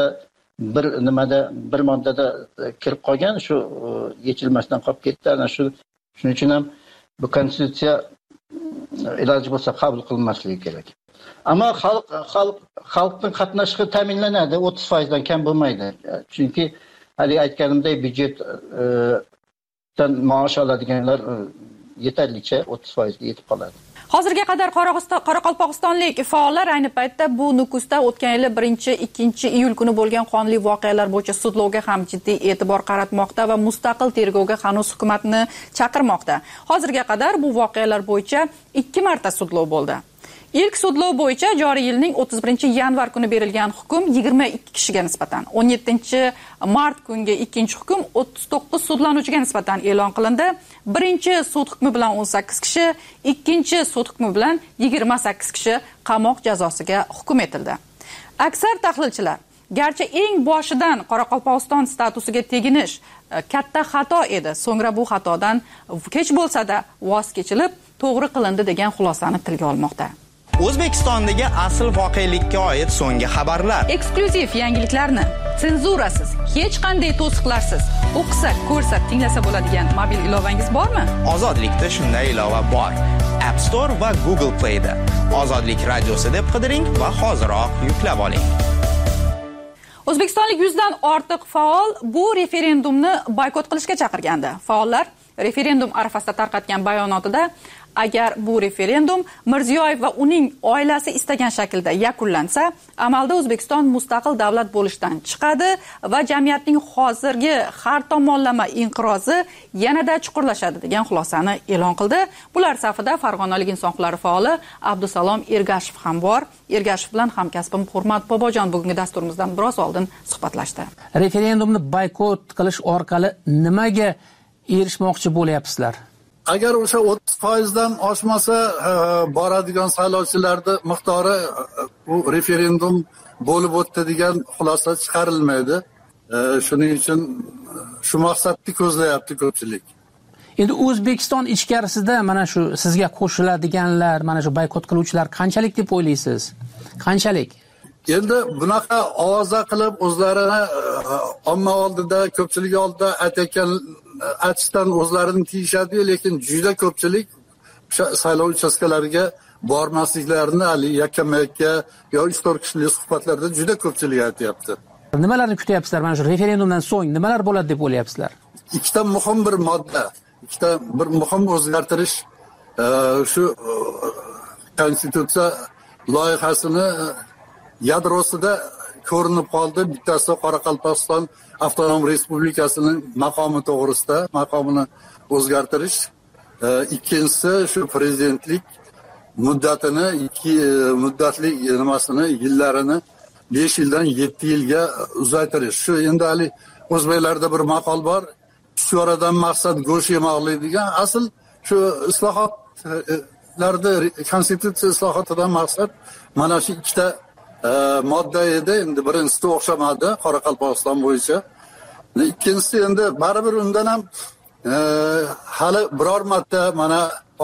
bir moddada kirib qolgan, shu yechilmasdan qolib ketdi. Ana shuning uchun ham bu konstitutsiya iloji bo'lsa qabul qilinmasligi kerak. Ammo xalqning qatnashishi ta'minlanadi, 30% dan kam bo'lmaydi. Chunki hali aytganimdek byudjetdan maosh oladiganlar yetarlicha 30% ga yetib qoladi. Hozirga qadar Qoraqalpog'istonlik faollar ayni paytda bu nukusda o'tgan yil 1-2 iyul kuni bo'lgan qonli voqealar bo'yicha sudlovga ham jiddiy e'tibor qaratmoqda va mustaqil tergovga hanuz hukumatni chaqirmoqda. Hozirga qadar bu voqealar bo'yicha 2 marta sudlov bo'ldi. Ilk sudlov bo'yicha joriy yilning 31-yanvar kuni berilgan hukm 22 kishiga nisbatan, 17-mart kungi ikkinchi hukm 39 sudlanuvchiga nisbatan e'lon qilindi. Birinchi sud hukmi bilan 18 kishi, ikkinchi sud hukmi bilan 28 kishi qamoq jazosiga hukm etildi. Aksar tahlilchilar garchi eng boshidan Qoraqalpog'iston statusiga teginish katta xato edi, so'ngra bu xatodan kech bo'lsa-da voz kechilib, to'g'ri qilindi degan xulosani tilga olmoqda. O'zbekistondagi asl voqelikka oid so'nggi xabarlar. Eksklyuziv yangiliklarni senzurasiz, hech qanday to'siqlarsiz o'qisa, ko'rsa, tinglasa bo'ladigan mobil ilovangiz bormi? Ozodlikda shunday ilova bor. App Store va Google Play da. Ozodlik radiosi deb qidiring va hoziroq yuklab oling. O'zbekistonlik 100 dan ortiq faol bu referendumni boykot qilishga chaqirgandi. Faollar referendum arafasida tarqatgan bayonotida agar bu referendum Mirziyoyev va uning oilasi istagan shaklda yakunlansa, amalda O'zbekiston mustaqil davlat bo'lishdan chiqadi va jamiyatning hozirgi har tomonlama inqirozi yanada chuqurlashadi degan xulosani e'lon qildi. Bular safida Farg'onalik inson huquqlari faoli Abdusalom Ergashev ham bor. Ergashev bilan hamkasbim Hurmat Bobojon bugungi dasturimizdan biroz oldin suhbatlashdi. Referendumni boykot qilish orqali nimaga erishmoqchi bo'lyapsizlar? Agar o'sha 30% dan oshmasa boradigan saylovchilarning miqdori bu referendum bo'lib o'tdi degan xulosa chiqarilmaydi. Shuning uchun shu maqsadni ko'zlayapti ko'pchilik. Endi O'zbekiston ichkarisida mana shu sizga qo'shiladiganlar, mana shu boykot qiluvchilar qanchalik deb o'ylaysiz? Qanchalik? Endi bunaqa ovoza qilib o'zlarini omma oldida, ko'pchilik oldida aytishdan o'zlarini tiyishadi, lekin juda ko'pchilik o'sha saylov uchastkalariga bormasliklarini hali yakkama-yakka yo 3-4 kishilik suhbatlarda juda ko'pchilik aytyapti. Nimalarni kutyapsizlar? Mana shu referendumdan so'ng nimalar bo'ladi deb o'ylayapsizlar? Ikkita muhim bir modda, ikkita bir muhim o'zgartirish shu konstitutsiya loyihasini yadrosida ko'rinib qoldi. Bittasi Qoraqalpog'iston avtonom respublikasining maqomi to'g'risida, maqomini o'zgartirish, ikkinchisi shu prezidentlik muddatini, 2 muddatli yillarini 5 yildan 7 yilga uzaytirish. Shu endi hali o'zbeklarda bir maqol bor. Sho'radan maqsad go'sht yemoqlik degan. Asl shu islohotlarda konstitutsiya islohotidan maqsad mana shu ikkita modda edi. Endi birinchisi o'xshamadi Qoraqalpog'iston bo'yicha. Ikkinchisi endi baribir undan ham hali biror marta mana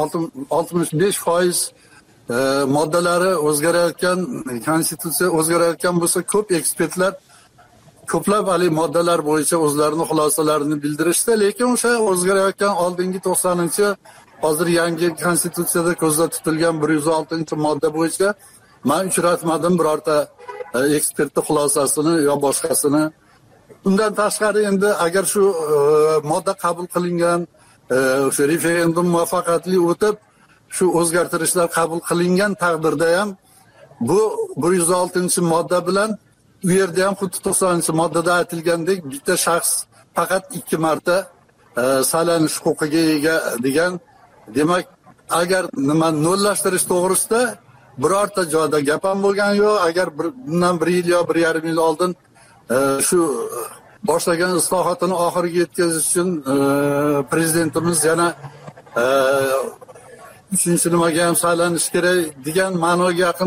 65% moddalari o'zgarayotgan, konstitutsiya o'zgarayotgan bo'lsa, ko'p ekspertlar ko'plab hali moddalar bo'yicha o'zlarining xulosalarini bildirishdi, lekin o'sha o'zgarayotgan oldingi 90-chi, hozir yangi konstitutsiyada ko'zda tutilgan 106-modda bo'yicha men uchratmadim birorta ekspertning xulosasini yo boshqasini. Undan tashqari endi agar shu modda qabul qilingan, o'sha referendum muvaffaqiyatli o'tib, shu o'zgartirishlar qabul qilingan taqdirda ham bu 106-modda bilan u yerda ham xuddi 90-moddada aytilgandek bitta shaxs faqat 2 marta saylanish huquqiga ega degan. Demak, agar nima nollashtirish to'g'risida birorta joyda gap ham bo'lgan yo'q. Agar bundan 1 yil yo 1,5 yil oldin shu boshlagan islohotini oxiriga yetkazish uchun prezidentimiz yana 3-nimaga ham saylanish kerak degan ma'noga yaqin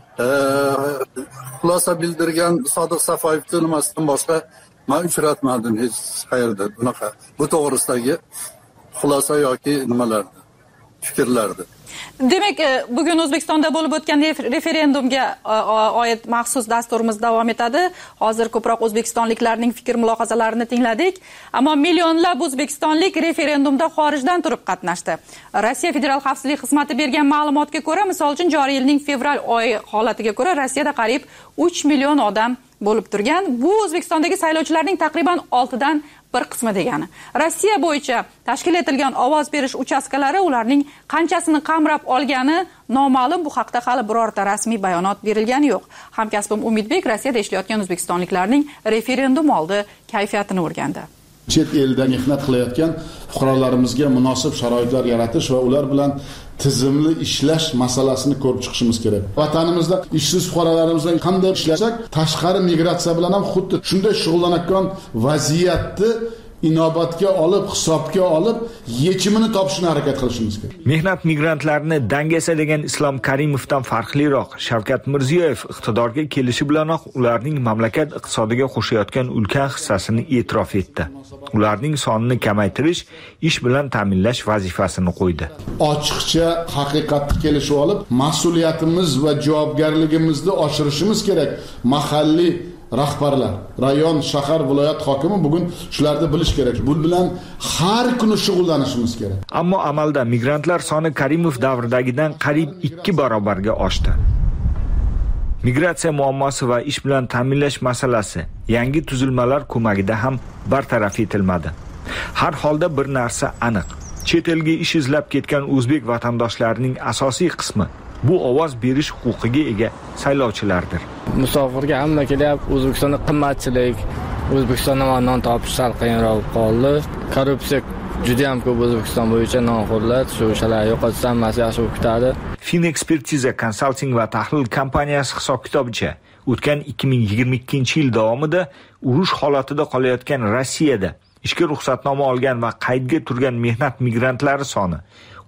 xulosa bildirgan Sodiq Safoyevning nimasidan boshqa men uchratmadim hech qayerda bunaqa bu to'g'risidagi xulosa yoki nimalarni, fikrlarni. Demak, bugun O'zbekistonda bo'lib o'tgan referendumga oid maxsus dasturimiz davom etadi. Hozir ko'proq o'zbekistonliklarning fikr-mulohazalarini tingladik, ammo millionlab o'zbekistonlik referendumda xorijdan turib qatnashdi. Rossiya Federal xavfsizlik xizmati bergan ma'lumotga ko'ra, misol uchun joriy yilning fevral oyi holatiga ko'ra Rossiyada qariyb 3 million odam bo'lib turgan. Bu O'zbekistondagi saylovchilarning taqriban 6dan 1 qismi degani. Rossiya bo'yicha tashkil etilgan ovoz berish uchastkalari ularning qanchasini qamrab olgani noma'lum. Bu haqda hali birorta rasmiy bayonot berilgani yo'q. Hamkasbim Umidbek Rossiyada ishlayotgan o'zbekistonliklarning referendum oldi kayfiyatini o'rgandi. Chet elda mehnat qilayotgan fuqarolarimizga munosib sharoitlar yaratish va ular bilan tizimli ishlash masalasini ko'rib chiqishimiz kerak. Vatanimizda ishsiz fuqarolarimiz bilan qanday ishlasak, tashqari migratsiya bilan ham xuddi shunday shug'ullanayotgan vaziyatni inobatga olib, hisobga olib, yechimini topishga harakat qilishimiz kerak. Mehnat migrantlarini dangasa degan Islom Karimovdan farqliroq, Shavkat Mirziyoyev iqtidorga kelishi bilanoq ularning mamlakat iqtisodiga qo'shayotgan ulkan hissasini e'tirof etdi. Ularning sonini kamaytirish, ish bilan ta'minlash vazifasini qo'ydi. Ochiqcha haqiqatga kelishib olib, mas'uliyatimiz va javobgarligimizni oshirishimiz kerak. Mahalliy rahbarlar, rayon, shahar, viloyat hokimi bugun shularni bilish kerak. Bu bilan har kuni shug'ullanishimiz kerak. Ammo amalda migrantlar soni Karimov davridagidan qariyb 2 barobarga oshdi. Migratsiya muammosi va ish bilan ta'minlash masalasi yangi tuzilmalar ko'magida ham bartaraf etilmadi. Har holda bir narsa aniq. Chet elga ish izlab ketgan o'zbek vatandoshlarining asosiy qismi bu ovoz berish huquqiga ega saylovchilardir. Musofirga hamma kelyapti. O'zbekistonda qimmatchilik, O'zbekistonda non topish sal qiyinroq qoldi. Korrupsiya juda ham ko'p O'zbekiston bo'yicha nonxo'rlar, o'shalar yo'qotsa hammasi yaxshi bo'lib ketadi. Finekspertiza konsalting va tahlil kompaniyasi hisob-kitobicha o'tgan 2022-yil davomida urush holatida qolayotgan Rossiyada ishga ruxsatnoma olgan va qaydga turgan mehnat migrantlari soni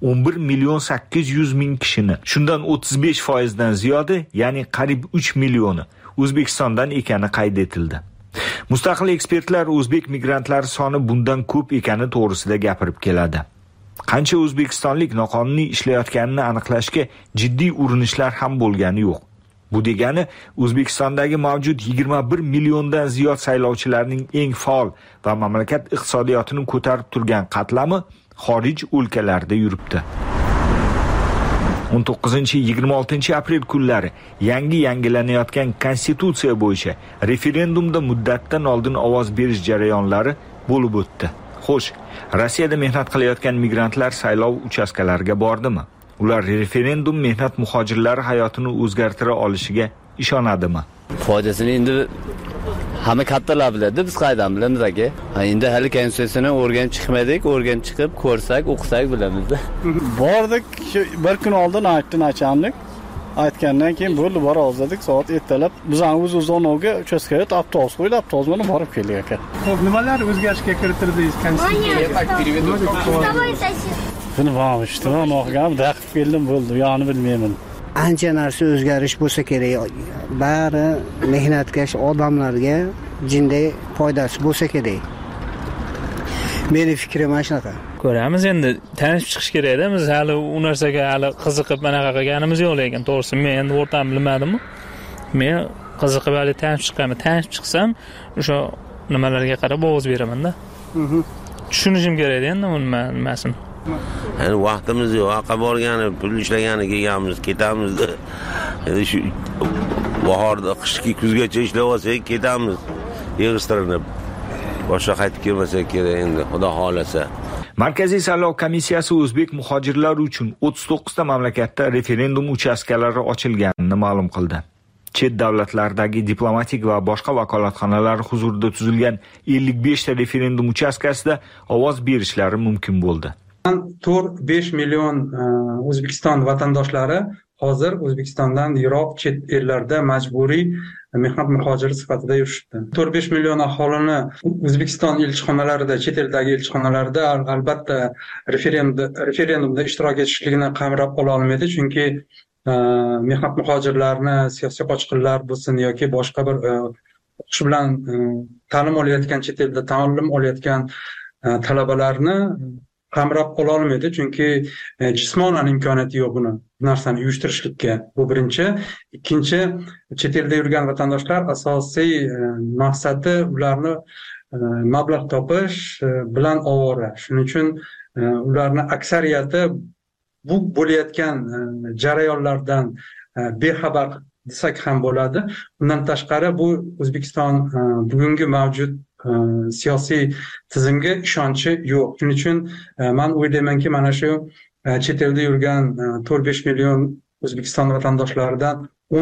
11,800,000 kishini, shundan 35%dan ziyodi, ya'ni qariyb 3 millioni O'zbekistondan ekani qayd etildi. Mustaqil ekspertlar o'zbek migrantlari soni bundan ko'p ekani to'g'risida gapirib keladi. Qancha o'zbekistonlik noqonuniy ishlayotganini aniqlashga jiddiy urinishlar ham bo'lgani yo'q. Bu degani O'zbekistondagi mavjud 21 milliondan ziyod saylovchilarning eng faol va mamlakat iqtisodiyotini ko'tarib turgan qatlami xorij o'lkalarida yuribdi. 19-26 aprel kunlari yangilanayotgan konstitutsiya bo'yicha referendumda muddatdan oldin ovoz berish jarayonlari bo'lib o'tdi. Xo'sh, Rossiyada mehnat qilayotgan migrantlar saylov uchastkalariga bordimi? Ular referendum mehnat muhojirlari hayotini o'zgartira olishiga ishonadimi? Foydasini endi hamma kattalar biladi, biz qaydan bilamiz aka? Endi hali konstitutsiyani o'rganib chiqmadik, o'rganib chiqib ko'rsak, o'qisak bilamiz. Bordik, bir kun oldin aytganlik. Aytgandan keyin bo'ldi, bora oldik, soat ertalab bizning o'z-o'zimizga uchastkaga avtobus qo'ydi, avtobus bilan borib keldik aka. Xo'p, nimalar o'zgarishga kiritirdingiz konstitutsiyaga? Bilmadim, işte, o'qigan, daqib keldim bo'ldi, yo'qni bilmayman. Ancha narsa o'zgarish bo'lsa kerak. Bari mehnatkash odamlarga jinday foydasi bo'lsa kerak. Meni fikrim mana shunaqa. Ko'ramiz endi tanishib chiqish kerak-da. Biz hali u narsaga hali qiziqib manaqa qilganimiz yo'q lekin to'g'risi men endi o'rtamni bilmadim. Men qiziqib hali tanishib chiqaman. Tanishib chiqsam o'sha nimalarga qarab ovoz beraman-da. Tushunishim kerak endi nimasini. Yani vaqtimiz yo'q, aqqa borgani, pul ishlagani kelganmiz, ketamiz. Endi shu bahorda, qishki, kuzgacha ishlab olsak ketamiz. Yig'ishtirinib. Boshqa qaytib kelmasak kerak endi, xudo xolasa. Markaziy saylov komissiyasi o'zbek muhojirlari uchun 39 ta mamlakatda referendum uchastkalari ochilganini ma'lum qildi. Chet davlatlardagi diplomatik va boshqa vakolatxonalar huzurida tuzilgan 55 ta referendum uchastkasida ovoz berishlari mumkin bo'ldi. 4-5 million O'zbekiston vatandoshlari hozir O'zbekistondan yiroq chet ellarda majburiy mehnat muhojiri sifatida yurishibdi. 4-5 million aholini O'zbekiston elchixonalarida, chet eldagi elchixonalarida albatta referendumda ishtirok etishligini qamrab ola olmaydi, chunki mehnat muhojirlarni siyosiy qochqinlar bo'lsin yoki boshqa bir o'qish bilan ta'lim olayotgan, chet elda ta'lim olayotgan talabalarni qamrab ola olmaydi, chunki jismonan imkoniyati yo'q bu narsani uyushtirishlikka. Bu birinchi. Ikkinchi, chet elda yurgan vatandoshlar asosiy maqsadi ularni mablag' topish bilan ovora. Shuning uchun ularni aksariyati bu bo'layotgan jarayonlardan bexabar desak ham bo'ladi. Undan tashqari bu O'zbekiston bugungi mavjud siyosiy tizimga ishonchi yo'q. Shuning uchun men o'ylaymanki, mana shu chet elda yurgan 4-5 million O'zbekiston vatandoshlaridan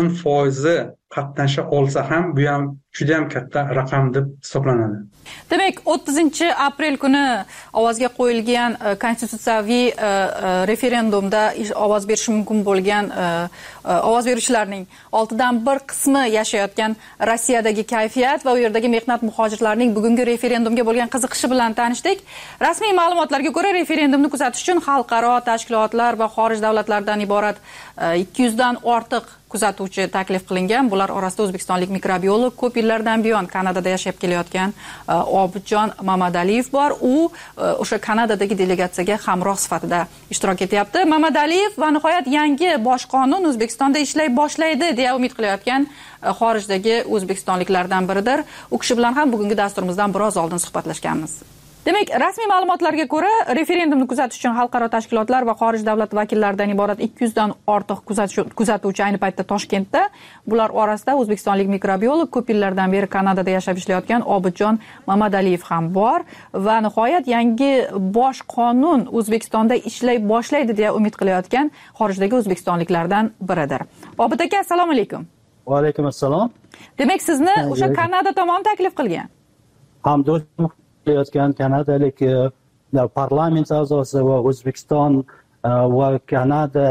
10% qatnasha olsa ham bu ham juda ham katta raqam deb hisoblanadi. Demak, 30-aprel kuni ovozga qo'yilgan konstitutsiyaviy referendumda ovoz berish mumkin bo'lgan ovoz beruvchilarning 1/6 qismi yashayotgan Rossiyadagi kayfiyat va u yerdagi mehnat muhojirlarining bugungi referendumga bo'lgan qiziqishi bilan tanishdik. Rasmiy ma'lumotlarga ko'ra, referendumni kuzatish uchun xalqaro tashkilotlar va xorij davlatlardan iborat 200 dan ortiq kuzatuvchi taklif qilingan. Bular orasida o'zbekistonlik mikrobiolog, ko'p yillardan buyon Kanadada yashab kelayotgan Obidjon Mamadaliyev bor. U o'sha Kanadadagi delegatsiyaga hamroh sifatida ishtirok etyapti. Mamadaliyev va nihoyat yangi bosh qonun O'zbekistonda ishlay boshlaydi deya umid qilayotgan xorijdagi o'zbekistonliklardan biridir. U kishi bilan ham bugungi dasturimizdan biroz oldin suhbatlashganmiz. Demak, rasmiy ma'lumotlarga ko'ra, referendumni kuzatish uchun xalqaro tashkilotlar va xorij davlat vakillaridan iborat 200 dan ortiq kuzatuvchi ayni paytda Toshkentda. Bular orasida o'zbekistonlik mikrobiolog, ko'p yillardan beri Kanadada yashab ishlayotgan Obidjon Mamadaliyev ham bor va nihoyat yangi bosh qonun O'zbekistonda ishlay boshlaydi deya umid qilayotgan xorijdagi o'zbekistonliklardan biridir. Obid aka, assalomu alaykum. Va alaykum assalom. Demak, sizni o'sha Kanada tomon taklif qilgan. Hamdo'st qilayotgan kanadalik parlament a'zosi va O'zbekiston va Kanada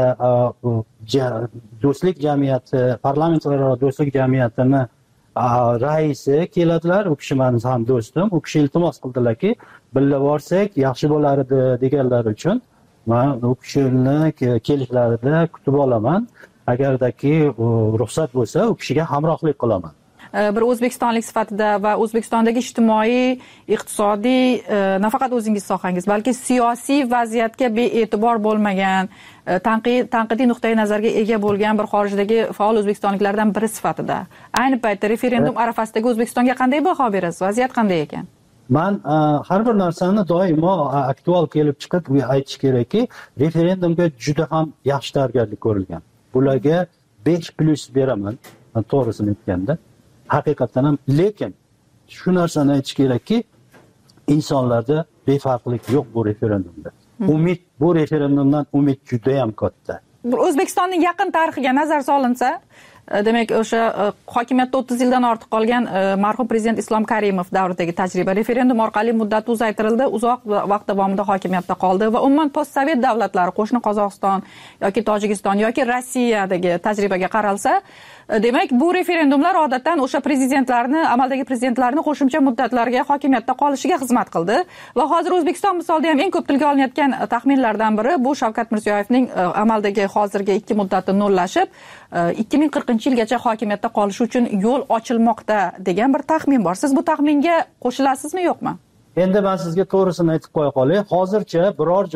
do'stlik jamiyati, parlamentlararo do'stlik jamiyatini raisi keladilar. U kishi mening ham do'stim. U kishi iltimos qildilarki, birga borsak yaxshi bo'lardi deganlar uchun men u kishini kelishlarida kutib olaman. Agardaki ruxsat bo'lsa, u kishiga hamrohlik qilaman. bir o'zbekistonlik sifatida va O'zbekistondagi ijtimoiy, iqtisodiy, nafaqat o'zingiz sohangiz, balki siyosiy vaziyatga bee'tibor bo'lmagan, tanqidiy nuqtai nazarga ega bo'lgan bir xorijdagi faol o'zbekistonliklardan biri sifatida ayni paytda referendum arafasidagi O'zbekistonga qanday baho berasiz? Vaziyat qanday ekan? Man har bir narsani doimo aktual kelib chiqib aytish kerakki, referendumga juda ham yaxshi tayyorgarlik ko'rilgan. Bularga 5+ beraman, to'g'risini aytganda. Haqiqatan ham, lekin shu narsani aytish kerakki, insonlarda befarqlik yo'q bu referendumda. Umid, bu referendumdan umid juda ham katta. O'zbekistonning yaqin tarixiga nazar solinsa, demak o'sha hokimiyatda 30 yildan ortiq qolgan marhum prezident Islom Karimov davridagi tajriba referendum orqali muddati uzaytirildi, uzoq vaqt davomida hokimiyatda qoldi va umuman postsovet davlatlari, qo'shni Qozog'iston yoki Tojikiston yoki Rossiyadagi tajribaga qaralsa, demak bu referendumlar odatdan o'sha prezidentlarni, amaldagi prezidentlarni qo'shimcha muddatlarga hokimiyatda qolishiga xizmat qildi va hozir O'zbekiston misolida ham eng ko'p tilga olinayotgan taxminlardan biri bu Shavkat Mirziyoyevning amaldagi hozirgi 2 muddati nullashib 2040-yilgacha hokimiyatda qolishi uchun yo'l ochilmoqda degan bir taxmin bor. Siz bu taxminga qo'shilasizmi, yo'qmi? Endi men sizga to'g'risini aytib qo'ya qolay. Hozircha biror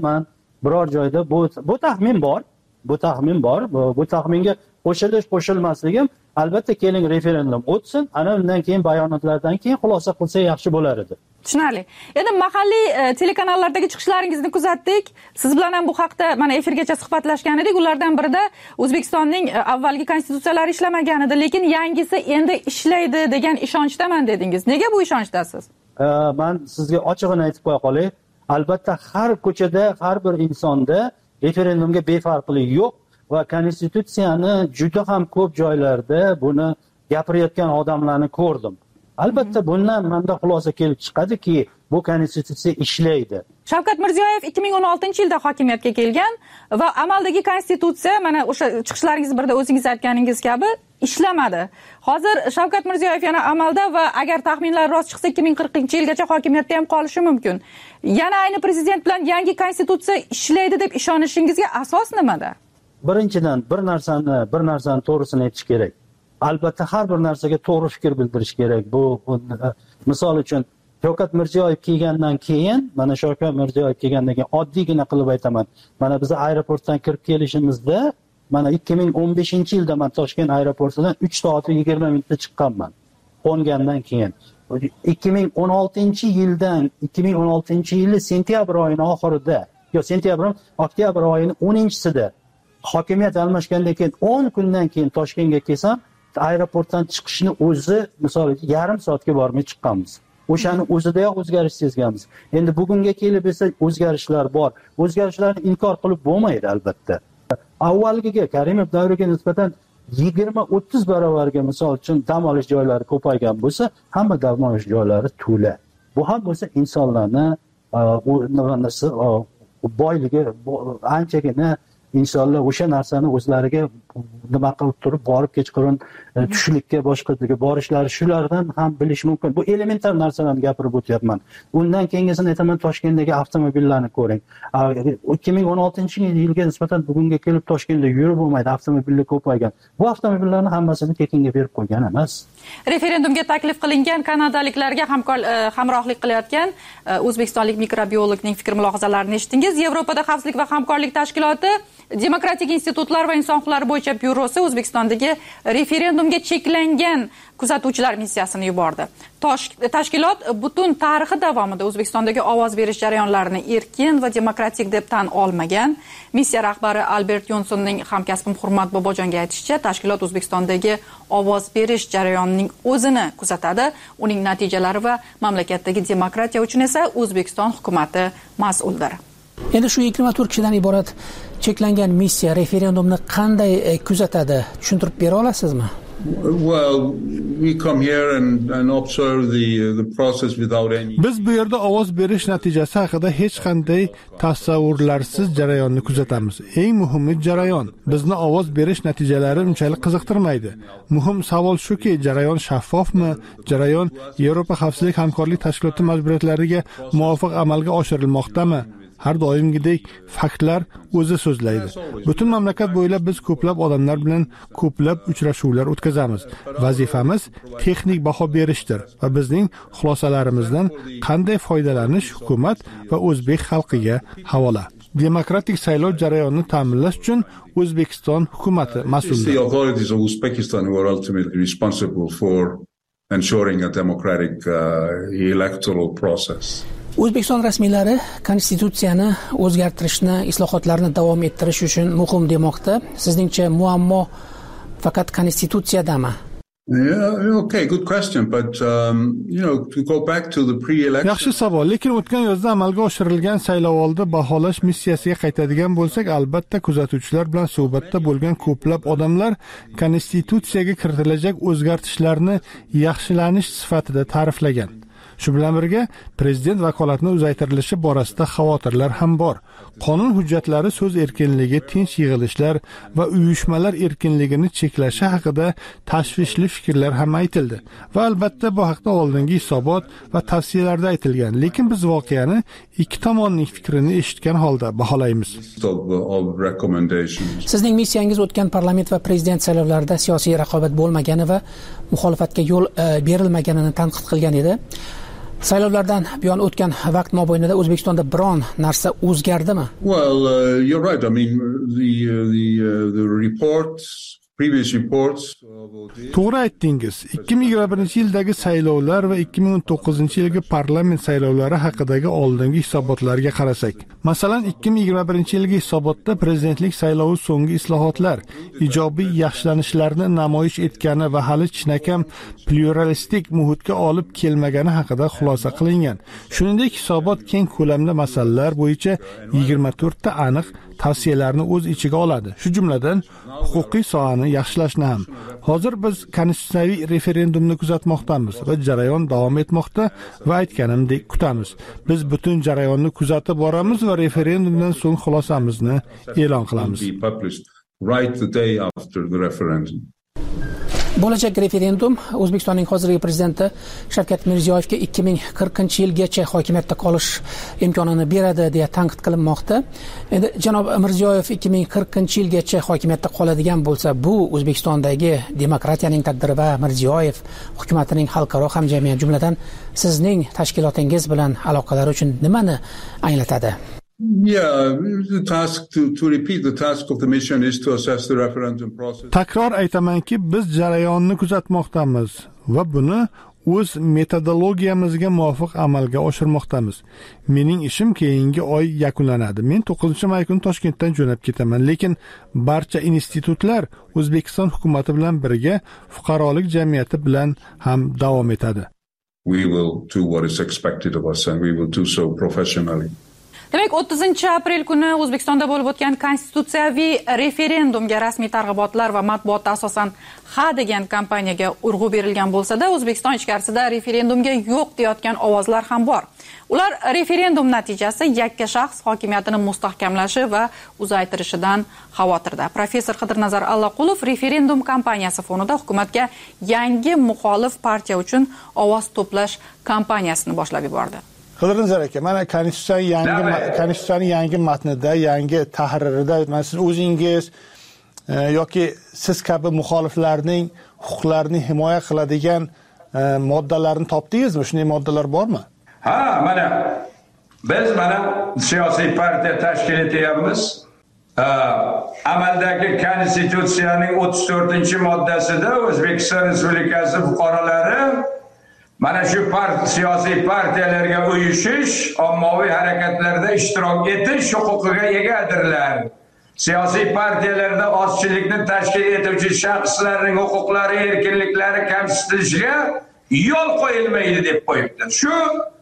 joyda bu taxmin bor. Bu taxminga qo'shilmasligim, albatta keling referendum o'tsin, ana undan keyin bayonotlardan keyin xulosa qilsa yaxshi bo'lar edi. Tushunarli. Endi mahalliy telekanallardagi chiqishlaringizni kuzatdik. Siz bilan ham bu haqda mana efirgacha suhbatlashgan edik. Ulardan birida O'zbekistonning avvalgi konstitutsiyalari ishlamagan edi, lekin yangisi endi ishlaydi degan ishonchdaman dedingiz. Nega bu ishonchdasiz? Men sizga ochig'ini aytib qo'ya qolay. Albatta har ko'chada, har bir insonda referendumga befarqlik yo'q va konstitutsiyani juda ham ko'p joylarda buni gapirayotgan odamlarni ko'rdim. Albatta bundan menda xulosa kelib chiqadiki, bu konstitutsiya ishlaydi. Shavkat Mirziyoyev 2016-yilda hokimiyatga kelgan va amaldagi konstitutsiya mana o'sha chiqishlaringiz birida o'zingiz aytganingiz kabi ishlamadi. Hozir Shavkat Mirziyoyev yana amalda va agar taxminlar rost chiqsa 2040-yilgacha hokimiyatda ham qolishi mumkin. Yana ayni prezident bilan yangi konstitutsiya ishlaydi deb ishonishingizga asos nimada? Birinchidan bir narsani to'g'risini aytish kerak. Albatta har bir narsaga to'g'ri fikr bildirish kerak. Bu misol uchun Shavkat Mirziyoyev kelgandan keyin, oddiygina qilib aytaman. Mana biz aeroportdan kirib kelishimizda, mana 2015-yilda men Toshkent aeroportidan 3 soat 20 minutda chiqqanman. Qo'ngandan keyin 2016-yilni sentyabr oyining oxirida, oktyabr oyining 10-sida hokimiyat almashgandan keyin 10 kundan keyin Toshkentga kelsam, aeroportdan chiqishni o'zi misol yarim soatga bormay chiqqanmiz. O'shani o'zidayoq o'zgarish sezganmiz. Endi bugunga kelib esa o'zgarishlar bor. O'zgarishlarni inkor qilib bo'lmaydi albatta. Avvalgiga Karimov davriga nisbatan 20-30 barobarga misol uchun dam olish joylari ko'paygan bo'lsa, hamma dam olish joylari to'la. Bu ham bo'lsa insonlarni boyligi anchagina insonlar o'sha narsani o'zlariga nima qilib turib borib kechqurun tushlikka boshqaga borishlari shulardan ham bilish mumkin. Bu elementar narsalarni gapirib o'tyapman. Undan keyingisini aytaman, Toshkentdagi avtomobillarni ko'ring. 2016-yilga nisbatan bugunga kelib Toshkentda yurib bo'lmaydi, avtomobillar ko'paygan. Bu avtomobillarni hammasini tekinga berib qo'ygan emas. Referendumga taklif qilingan kanadaliklarga hamrohlik qilayotgan o'zbekistonlik mikrobiologning fikr-mulohazalarini eshitdingiz. Yevropada xavfsizlik va hamkorlik tashkiloti Demokratik institutlar va inson huquqlari bo'yicha byurosi O'zbekistondagi referendumga cheklangan kuzatuvchilar missiyasini yubordi. Tashkilot butun tarixi davomida O'zbekistondagi ovoz berish jarayonlarini erkin va demokratik deb tan olmagan. Missiya rahbari Albert Yonsonning hamkasbim Hurmat Bobojonga aytishicha, tashkilot O'zbekistondagi ovoz berish jarayonining o'zini kuzatadi. Uning natijalari va mamlakatdagi demokratiya uchun esa O'zbekiston hukuumati mas'uldir. Endi shu 24 kishidan iborat cheklangan missiya referendumni qanday kuzatadi, tushuntirib bera olasizmi? Well, we come here and observe the process without any. Biz bu yerda ovoz berish natijasi haqida hech qanday tasavvurlarsiz jarayonni kuzatamiz. Eng muhimi jarayon. Bizni ovoz berish natijalari unchalik qiziqtirmaydi. Muhim savol shuki, jarayon shaffofmi? Jarayon Yevropa xavfsizlik hamkorlik tashkiloti majburiyatlariga muvofiq amalga oshirilmoqdami? har doimgidek faktlar o'zi so'zlaydi. Butun mamlakat bo'ylab biz ko'plab odamlar bilan ko'plab uchrashuvlar o'tkazamiz. Vazifamiz texnik baho berishdir va bizning xulosalarimizdan qanday foydalanish hukumat va o'zbek xalqiga havola. Demokratik saylov jarayonini ta'minlash uchun O'zbekiston hukumati mas'uldir. The authorities of Uzbekistan who are ultimately responsible for ensuring a democratic electoral process. O'zbekiston rasmiylari konstitutsiyani o'zgartirishni, islohotlarni davom ettirish uchun muhim demoqda. Sizningcha muammo faqat konstitutsiyadami? Yeah, okay, good question, but to go back to the pre-election. Yaxshi savol, lekin o'tgan yozda amalga oshirilgan saylovoldi baholash missiyasiga qaytadigan bo'lsak, albatta kuzatuvchilar bilan suhbatda bo'lgan ko'plab odamlar konstitutsiyaga kiritilajak o'zgartishlarni yaxshilanish sifatida ta'riflagan. Shu bilan birga prezident vakolatini uzaytirilishi borasida xavotirlar ham bor. Qonun hujjatlari so'z erkinligi, tinch yig'ilishlar va uyushmalar erkinligini cheklashi haqida tashvishli fikrlar ham aytildi. Va albatta bu haqda oldingi hisobot va tavsiyalarda aytilgan, lekin biz voqeani ikki tomonning fikrini eshitgan holda baholaymiz. Sizning missiyangiz o'tgan parlament va prezident saylovlarida siyosiy raqobat bo'lmagani va muxolifatga yo'l berilmaganini tanqid qilgan edi. Saylovlardan buyon o'tgan vaqt mobaynida O'zbekistonda biron narsa o'zgardimi? Well, you're right. I mean, the reports, previous reports. To'g'ri aytdingiz. 2021-yildagi saylovlar va 2019-yilgi parlament saylovlari haqidagi oldingi hisobotlarga qarasak, masalan, 2021-yilgi hisobotda prezidentlik saylovi so'nggi islohotlar ijobiy yaxshilanishlarni namoyish etgani va hali chinakam pluralistik muhitga olib kelmagani haqida xulosa qilingan. Shuningdek, hisobot keng ko'lamli masalalar bo'yicha 24 ta aniq tavsiyalarni o'z ichiga oladi. Shu jumladan huquqiy sohani yaxshilashni ham. Hozir biz konstitutsiyaviy referendumni kuzatmoqdamiz va jarayon davom etmoqda va aytganimdek kutamiz. Biz butun jarayonni kuzatib boramiz va referendumdan so'ng xulosamizni e'lon qilamiz. Right the day after the referendum. Bo'lajak referendum O'zbekistonning hozirgi prezidenti Shavkat Mirziyoyevga 2040-yilgacha hokimiyatda qolish imkonini beradi deya tanqid qilinmoqda. Endi janob Mirziyoyev 2040-yilgacha hokimiyatda qoladigan bo'lsa, bu O'zbekistondagi demokratiyaning taqdiri va Mirziyoyev hukumatining xalqaro hamjamiyat, jumladan sizning tashkilotingiz bilan aloqalari uchun nimani anglatadi? Yeah, the task to repeat the task of the mission is to assess the referendum process. Takror aytamanki, biz jarayonni kuzatmoqdamiz va buni o'z metodologiyamizga muvofiq amalga oshirmoqdamiz. Mening ishim keyingi oy yakunlanadi. Men 9-may kuni Toshkentdan jo'nab ketaman, lekin barcha institutlar O'zbekiston hukumati bilan birga fuqarolik jamiyati bilan ham davom etadi. We will do what is expected of us and we will do so professionally. Demak, 30-aprel kuni O'zbekistonda bo'lib o'tgan konstitutsiyaviy referendumga rasmiy targ'ibotlar va matbuotda asosan ha degan kampaniyaga urg'u berilgan bo'lsa-da, O'zbekiston ichkarisida referendumga yo'q deyotgan ovozlar ham bor. Ular referendum natijasi yakka shaxs hokimiyatini mustahkamlashi va uzaytirishidan xavotirda. Professor Qidirnazar Allaqulov referendum kampaniyasi fonida hukumatga yangi muxolif partiya uchun ovoz to'plash kampaniyasini boshlab yubordi. Qidirnazar aka, mana konstitutsiyaning yangi matnida, yangi tahririda siz o'zingiz yoki siz kabi muxoliflarning huquqlarini himoya qiladigan moddalarni topdingizmi? Shunday moddalar bormi? Ha, biz siyosiy partiya tashkil etyapmiz. Amaldagi konstitutsiyaning 34-moddasida O'zbekiston Respublikasi fuqarolari mana shu siyosiy partiyalarga uyushish, ommaviy harakatlarda ishtirok etish huquqiga egadirlar. Siyosiy partiyalarda ozchilikni tashkil etuvchi shaxslarning huquqlari, erkinliklari kamsitilishiga yo'l qo'yilmaydi deb qo'yibdi. Shu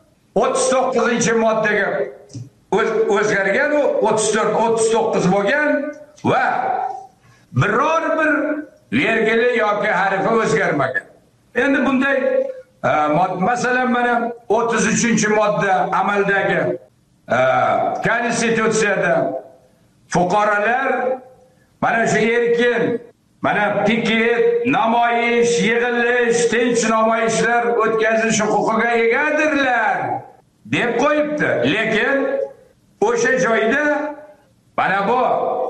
39-moddaga o'zgargan, 34-39 bo'lgan va biror bir vergili yoki harfi o'zgarmagan. Endi bunday masalan mana 33-modda amaldagi konstitutsiyada fuqarolar mana shu erkin, mana piket, namoyish, yig'ilish, tinch namoyishlar o'tkazish huquqiga egadirlar deb qo'yibdi. Lekin o'sha joyda mana bu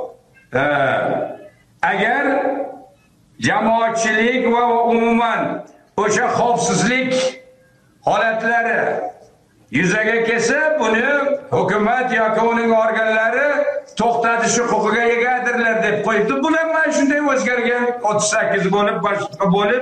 agar jamoatchilik va umuman o'sha xavfsizlik holatlari yuzaga kelsa, buni hukumat yoki uning organlari to'xtatish huquqiga egadirlar deb qo'yibdi. Bular mana shunday o'zgargan 38 bo'lib boshqa bo'lib.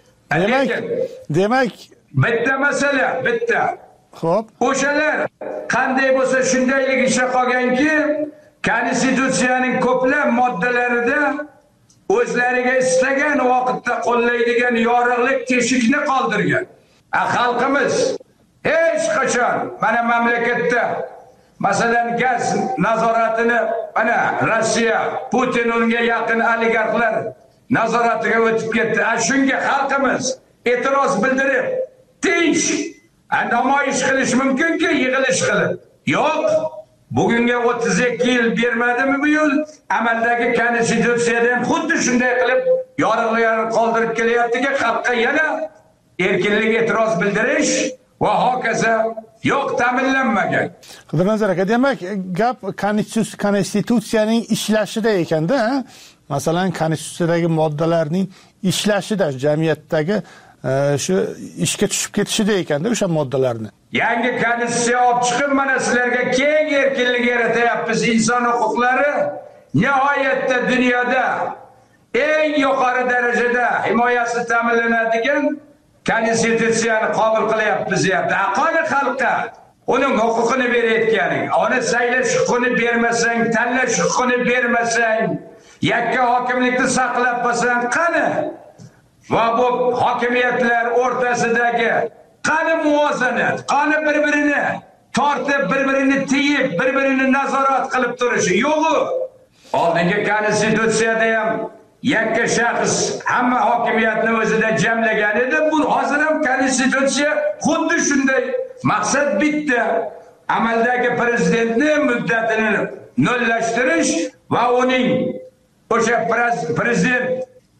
Demak, bitta masala, bitta. Xo'p. O'shalar qanday bo'lsa shundayligicha qolganki, konstitutsiyaning ko'plab moddalarida o'zlariga istagan vaqtda qo'llaydigan yorug'lik teshikni qoldirgan. Xalqimiz hech qachon mana mamlakatda masalan gaz nazoratini mana Rossiya, Putin unga yaqin oligarxlar nazoratiga o'tib ketdi. Shunga xalqimiz e'tiroz bildirib, tinch namoyish qilish mumkinki, yig'ilish qilib. Yo'q, bugunga 32 yil bermadimi bu yil? Amaldagi konstitutsiyada ham xuddi shunday qilib yorug'liklarni qoldirib kelyapti-ki, xalqqa yana erkinlik e'tiroz bildirish va hokazo yo'q, ta'minlanmagan. Qidirnazar aka, demak, gap konstitutsiyaning ishlashida ekanda, masalan, konstitutsiyadagi moddalarning ishlashida, jamiyatdagi shu ishga tushib ketishida ekanda o'sha moddalarni. Yangi konstitutsiya olib chiqib, mana sizlarga keng erkinlik yaratyapmiz. Inson huquqlari nihoyatda dunyoda eng yuqori darajada himoyasi ta'minlanadigan konstitutsiyani qabul qilyapmiz deyapti. Qani xalqqa uning huquqini berayotganing, uni saylash huquqini bermasang, tanlash huquqini bermasang, yakka hokimlikni saqlab qolsang qani? Va bu hokimiyatlar o'rtasidagi qani muvozanat, qani bir-birini tortib, bir-birini tiyib, bir-birini nazorat qilib turishi yo'q-ku. Oldingi konstitutsiyada ham yakka shaxs hamma hokimiyatni o'zida jamlagan edi. Bu hozir ham konstitutsiya xuddi shunday. Maqsad bitta, amaldagi prezidentni muddatini nollashtirish va uning o'sha prezident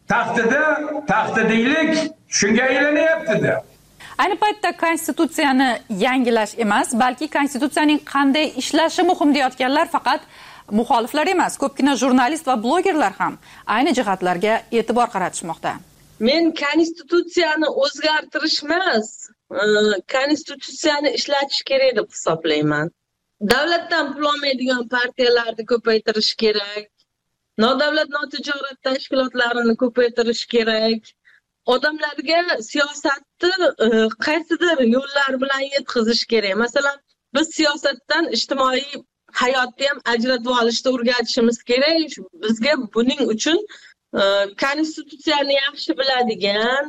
taxtidiylik shunga aylanyapti-da. Ayni paytda konstitutsiyani yangilash emas, balki konstitutsiyaning qanday ishlashi muhim deyotganlar faqat muxoliflar emas, ko'pgina jurnalist va blogerlar ham ayni jihatlarga e'tibor qaratishmoqda. Men konstitutsiyani o'zgartirish emas, konstitutsiyani ishlatish kerak deb hisoblayman. Davlatdan pul olmaydigan partiyalarni ko'paytirish kerak. Nodavlat notijorat tashkilotlarini ko'paytirish kerak. Odamlarga siyosatni qaysidir yo'llar bilan yetkazish kerak. Masalan, biz siyosatdan ijtimoiy hayotni ham ajratib olishni o'rgatishimiz kerak. Bizga buning uchun konstitutsiyani yaxshi biladigan,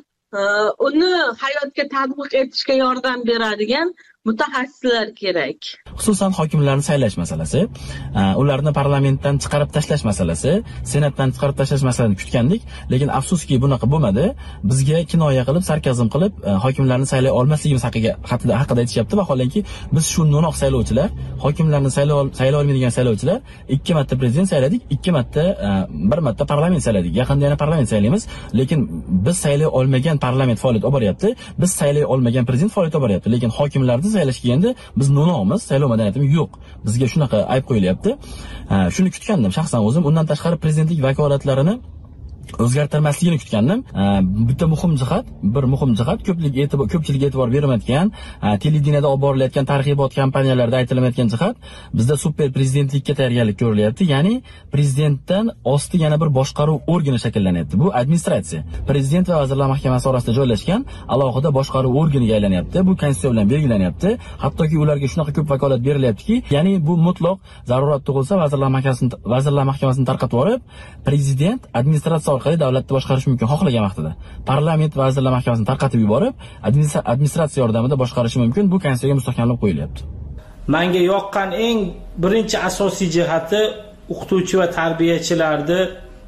uni hayotga tatbiq etishga yordam beradigan mutaxassislar kerak. Xususan hokimlarni saylash masalasi, ularni parlamentdan chiqarib tashlash masalasi, senatdan chiqarib tashlash masalasini kutgandik, lekin afsuski bunaqa bo'lmadi. Bizga kinoya qilib, sarkazm qilib, hokimlarni saylay olmasligimiz haqida aytishyapti. Vaholanki biz shu no'noq saylovchilar, hokimlarni saylay olmaydigan saylovchilar 2 marta prezident sayladik, 2 marta bir marta parlament sayladik. Yaqinda yana parlament saylaymiz, lekin biz saylay olmagan parlament faoliyat olib boryapti. Biz saylay olmagan prezident faoliyat olib boryapti, lekin hokimlarni saylash kelganda biz no'noqmiz, saylov madaniyatimiz yo'q. Bizga shunaqa ayb qo'yilyapti. Shuni kutgandim shaxsan o'zim. Undan tashqari prezidentlik vakolatlarini o'zgartirmasligini kutgandim. Bitta muhim jihat, ko'pchilik e'tibor bermayotgan, televideniyada olib borilayotgan targ'ibot kampaniyalarida aytilmayotgan jihat, bizda super prezidentlikka tayyorgarlik ko'rilyapti. Ya'ni prezidentdan osti yana bir boshqaruv organi shakllanyapti. Bu administratsiya. Prezident va vazirlar mahkamasi orasida joylashgan alohida boshqaruv organiga aylanyapti. Bu konstitutsiya bilan belgilanyapti. Hattoki ularga shunaqa ko'p vakolat berilyaptiki, ya'ni bu mutlaq zarurat tug'ilsa vazirlar mahkamasini tarqatib yuborib, prezident administratsiya orqali davlatni boshqarish mumkin xohlagan vaqtida. Parlament va vazirlar mahkamasini tarqatib yuborib, administratsiya yordamida boshqarishi mumkin. Bu konstitutsiyaga mustahkamlab qo'yilyapti. Menga yoqqan eng birinchi asosiy jihati o'qituvchi va tarbiyachilarni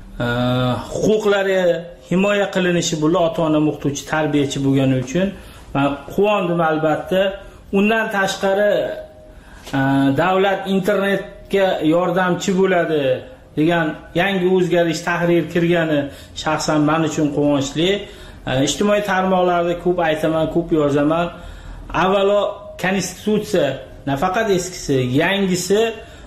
huquqlari himoya qilinishi. Bular ota-ona o'qituvchi, tarbiyachi bo'lgani uchun men quvondim albatta. Undan tashqari davlat internetga yordamchi bo'ladi degan yangi o'zgarish, tahrir kirgani shaxsan men uchun quvonchli. Ijtimoiy tarmoqlarda ko'p aytaman, ko'p yozaman. Avvalo konstitutsiya, nafaqat eskisi, yangisi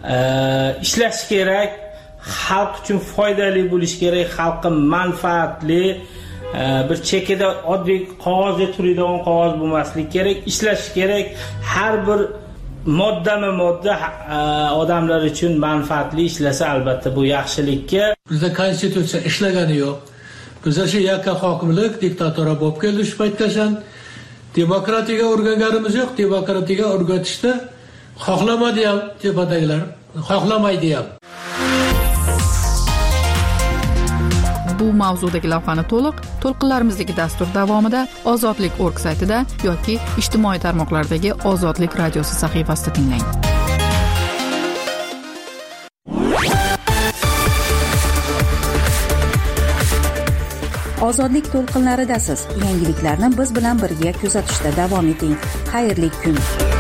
ishlash kerak, xalq uchun foydali bo'lish kerak, xalqqa manfaatli, bir chekida oddiy qog'ozda turadigan qog'oz bo'lmaslik kerak, ishlash kerak. Har bir modda odamlar uchun manfaatli ishlasa albatta bu yaxshilikka. Bizda konstitutsiya ishlagani yo'q. Bizda shu yakka hokimlik diktatura bo'lib keldi shu paytgacha. Demokratiyaga o'rganganimiz yo'q. Demokratiyaga o'rgatishda xohlamadi ham tepadagilar, xohlamaydi ham. Bu mavzudagi lavhani to'lqinlarimizdagi dastur davomida Ozodlik.org saytida yoki ijtimoiy tarmoqlardagi Ozodlik radiosi sahifasida tinglang. Ozodlik to'lqinlaridasiz. Yangiliklarni biz bilan birga kuzatishda davom eting. Xayrli kun.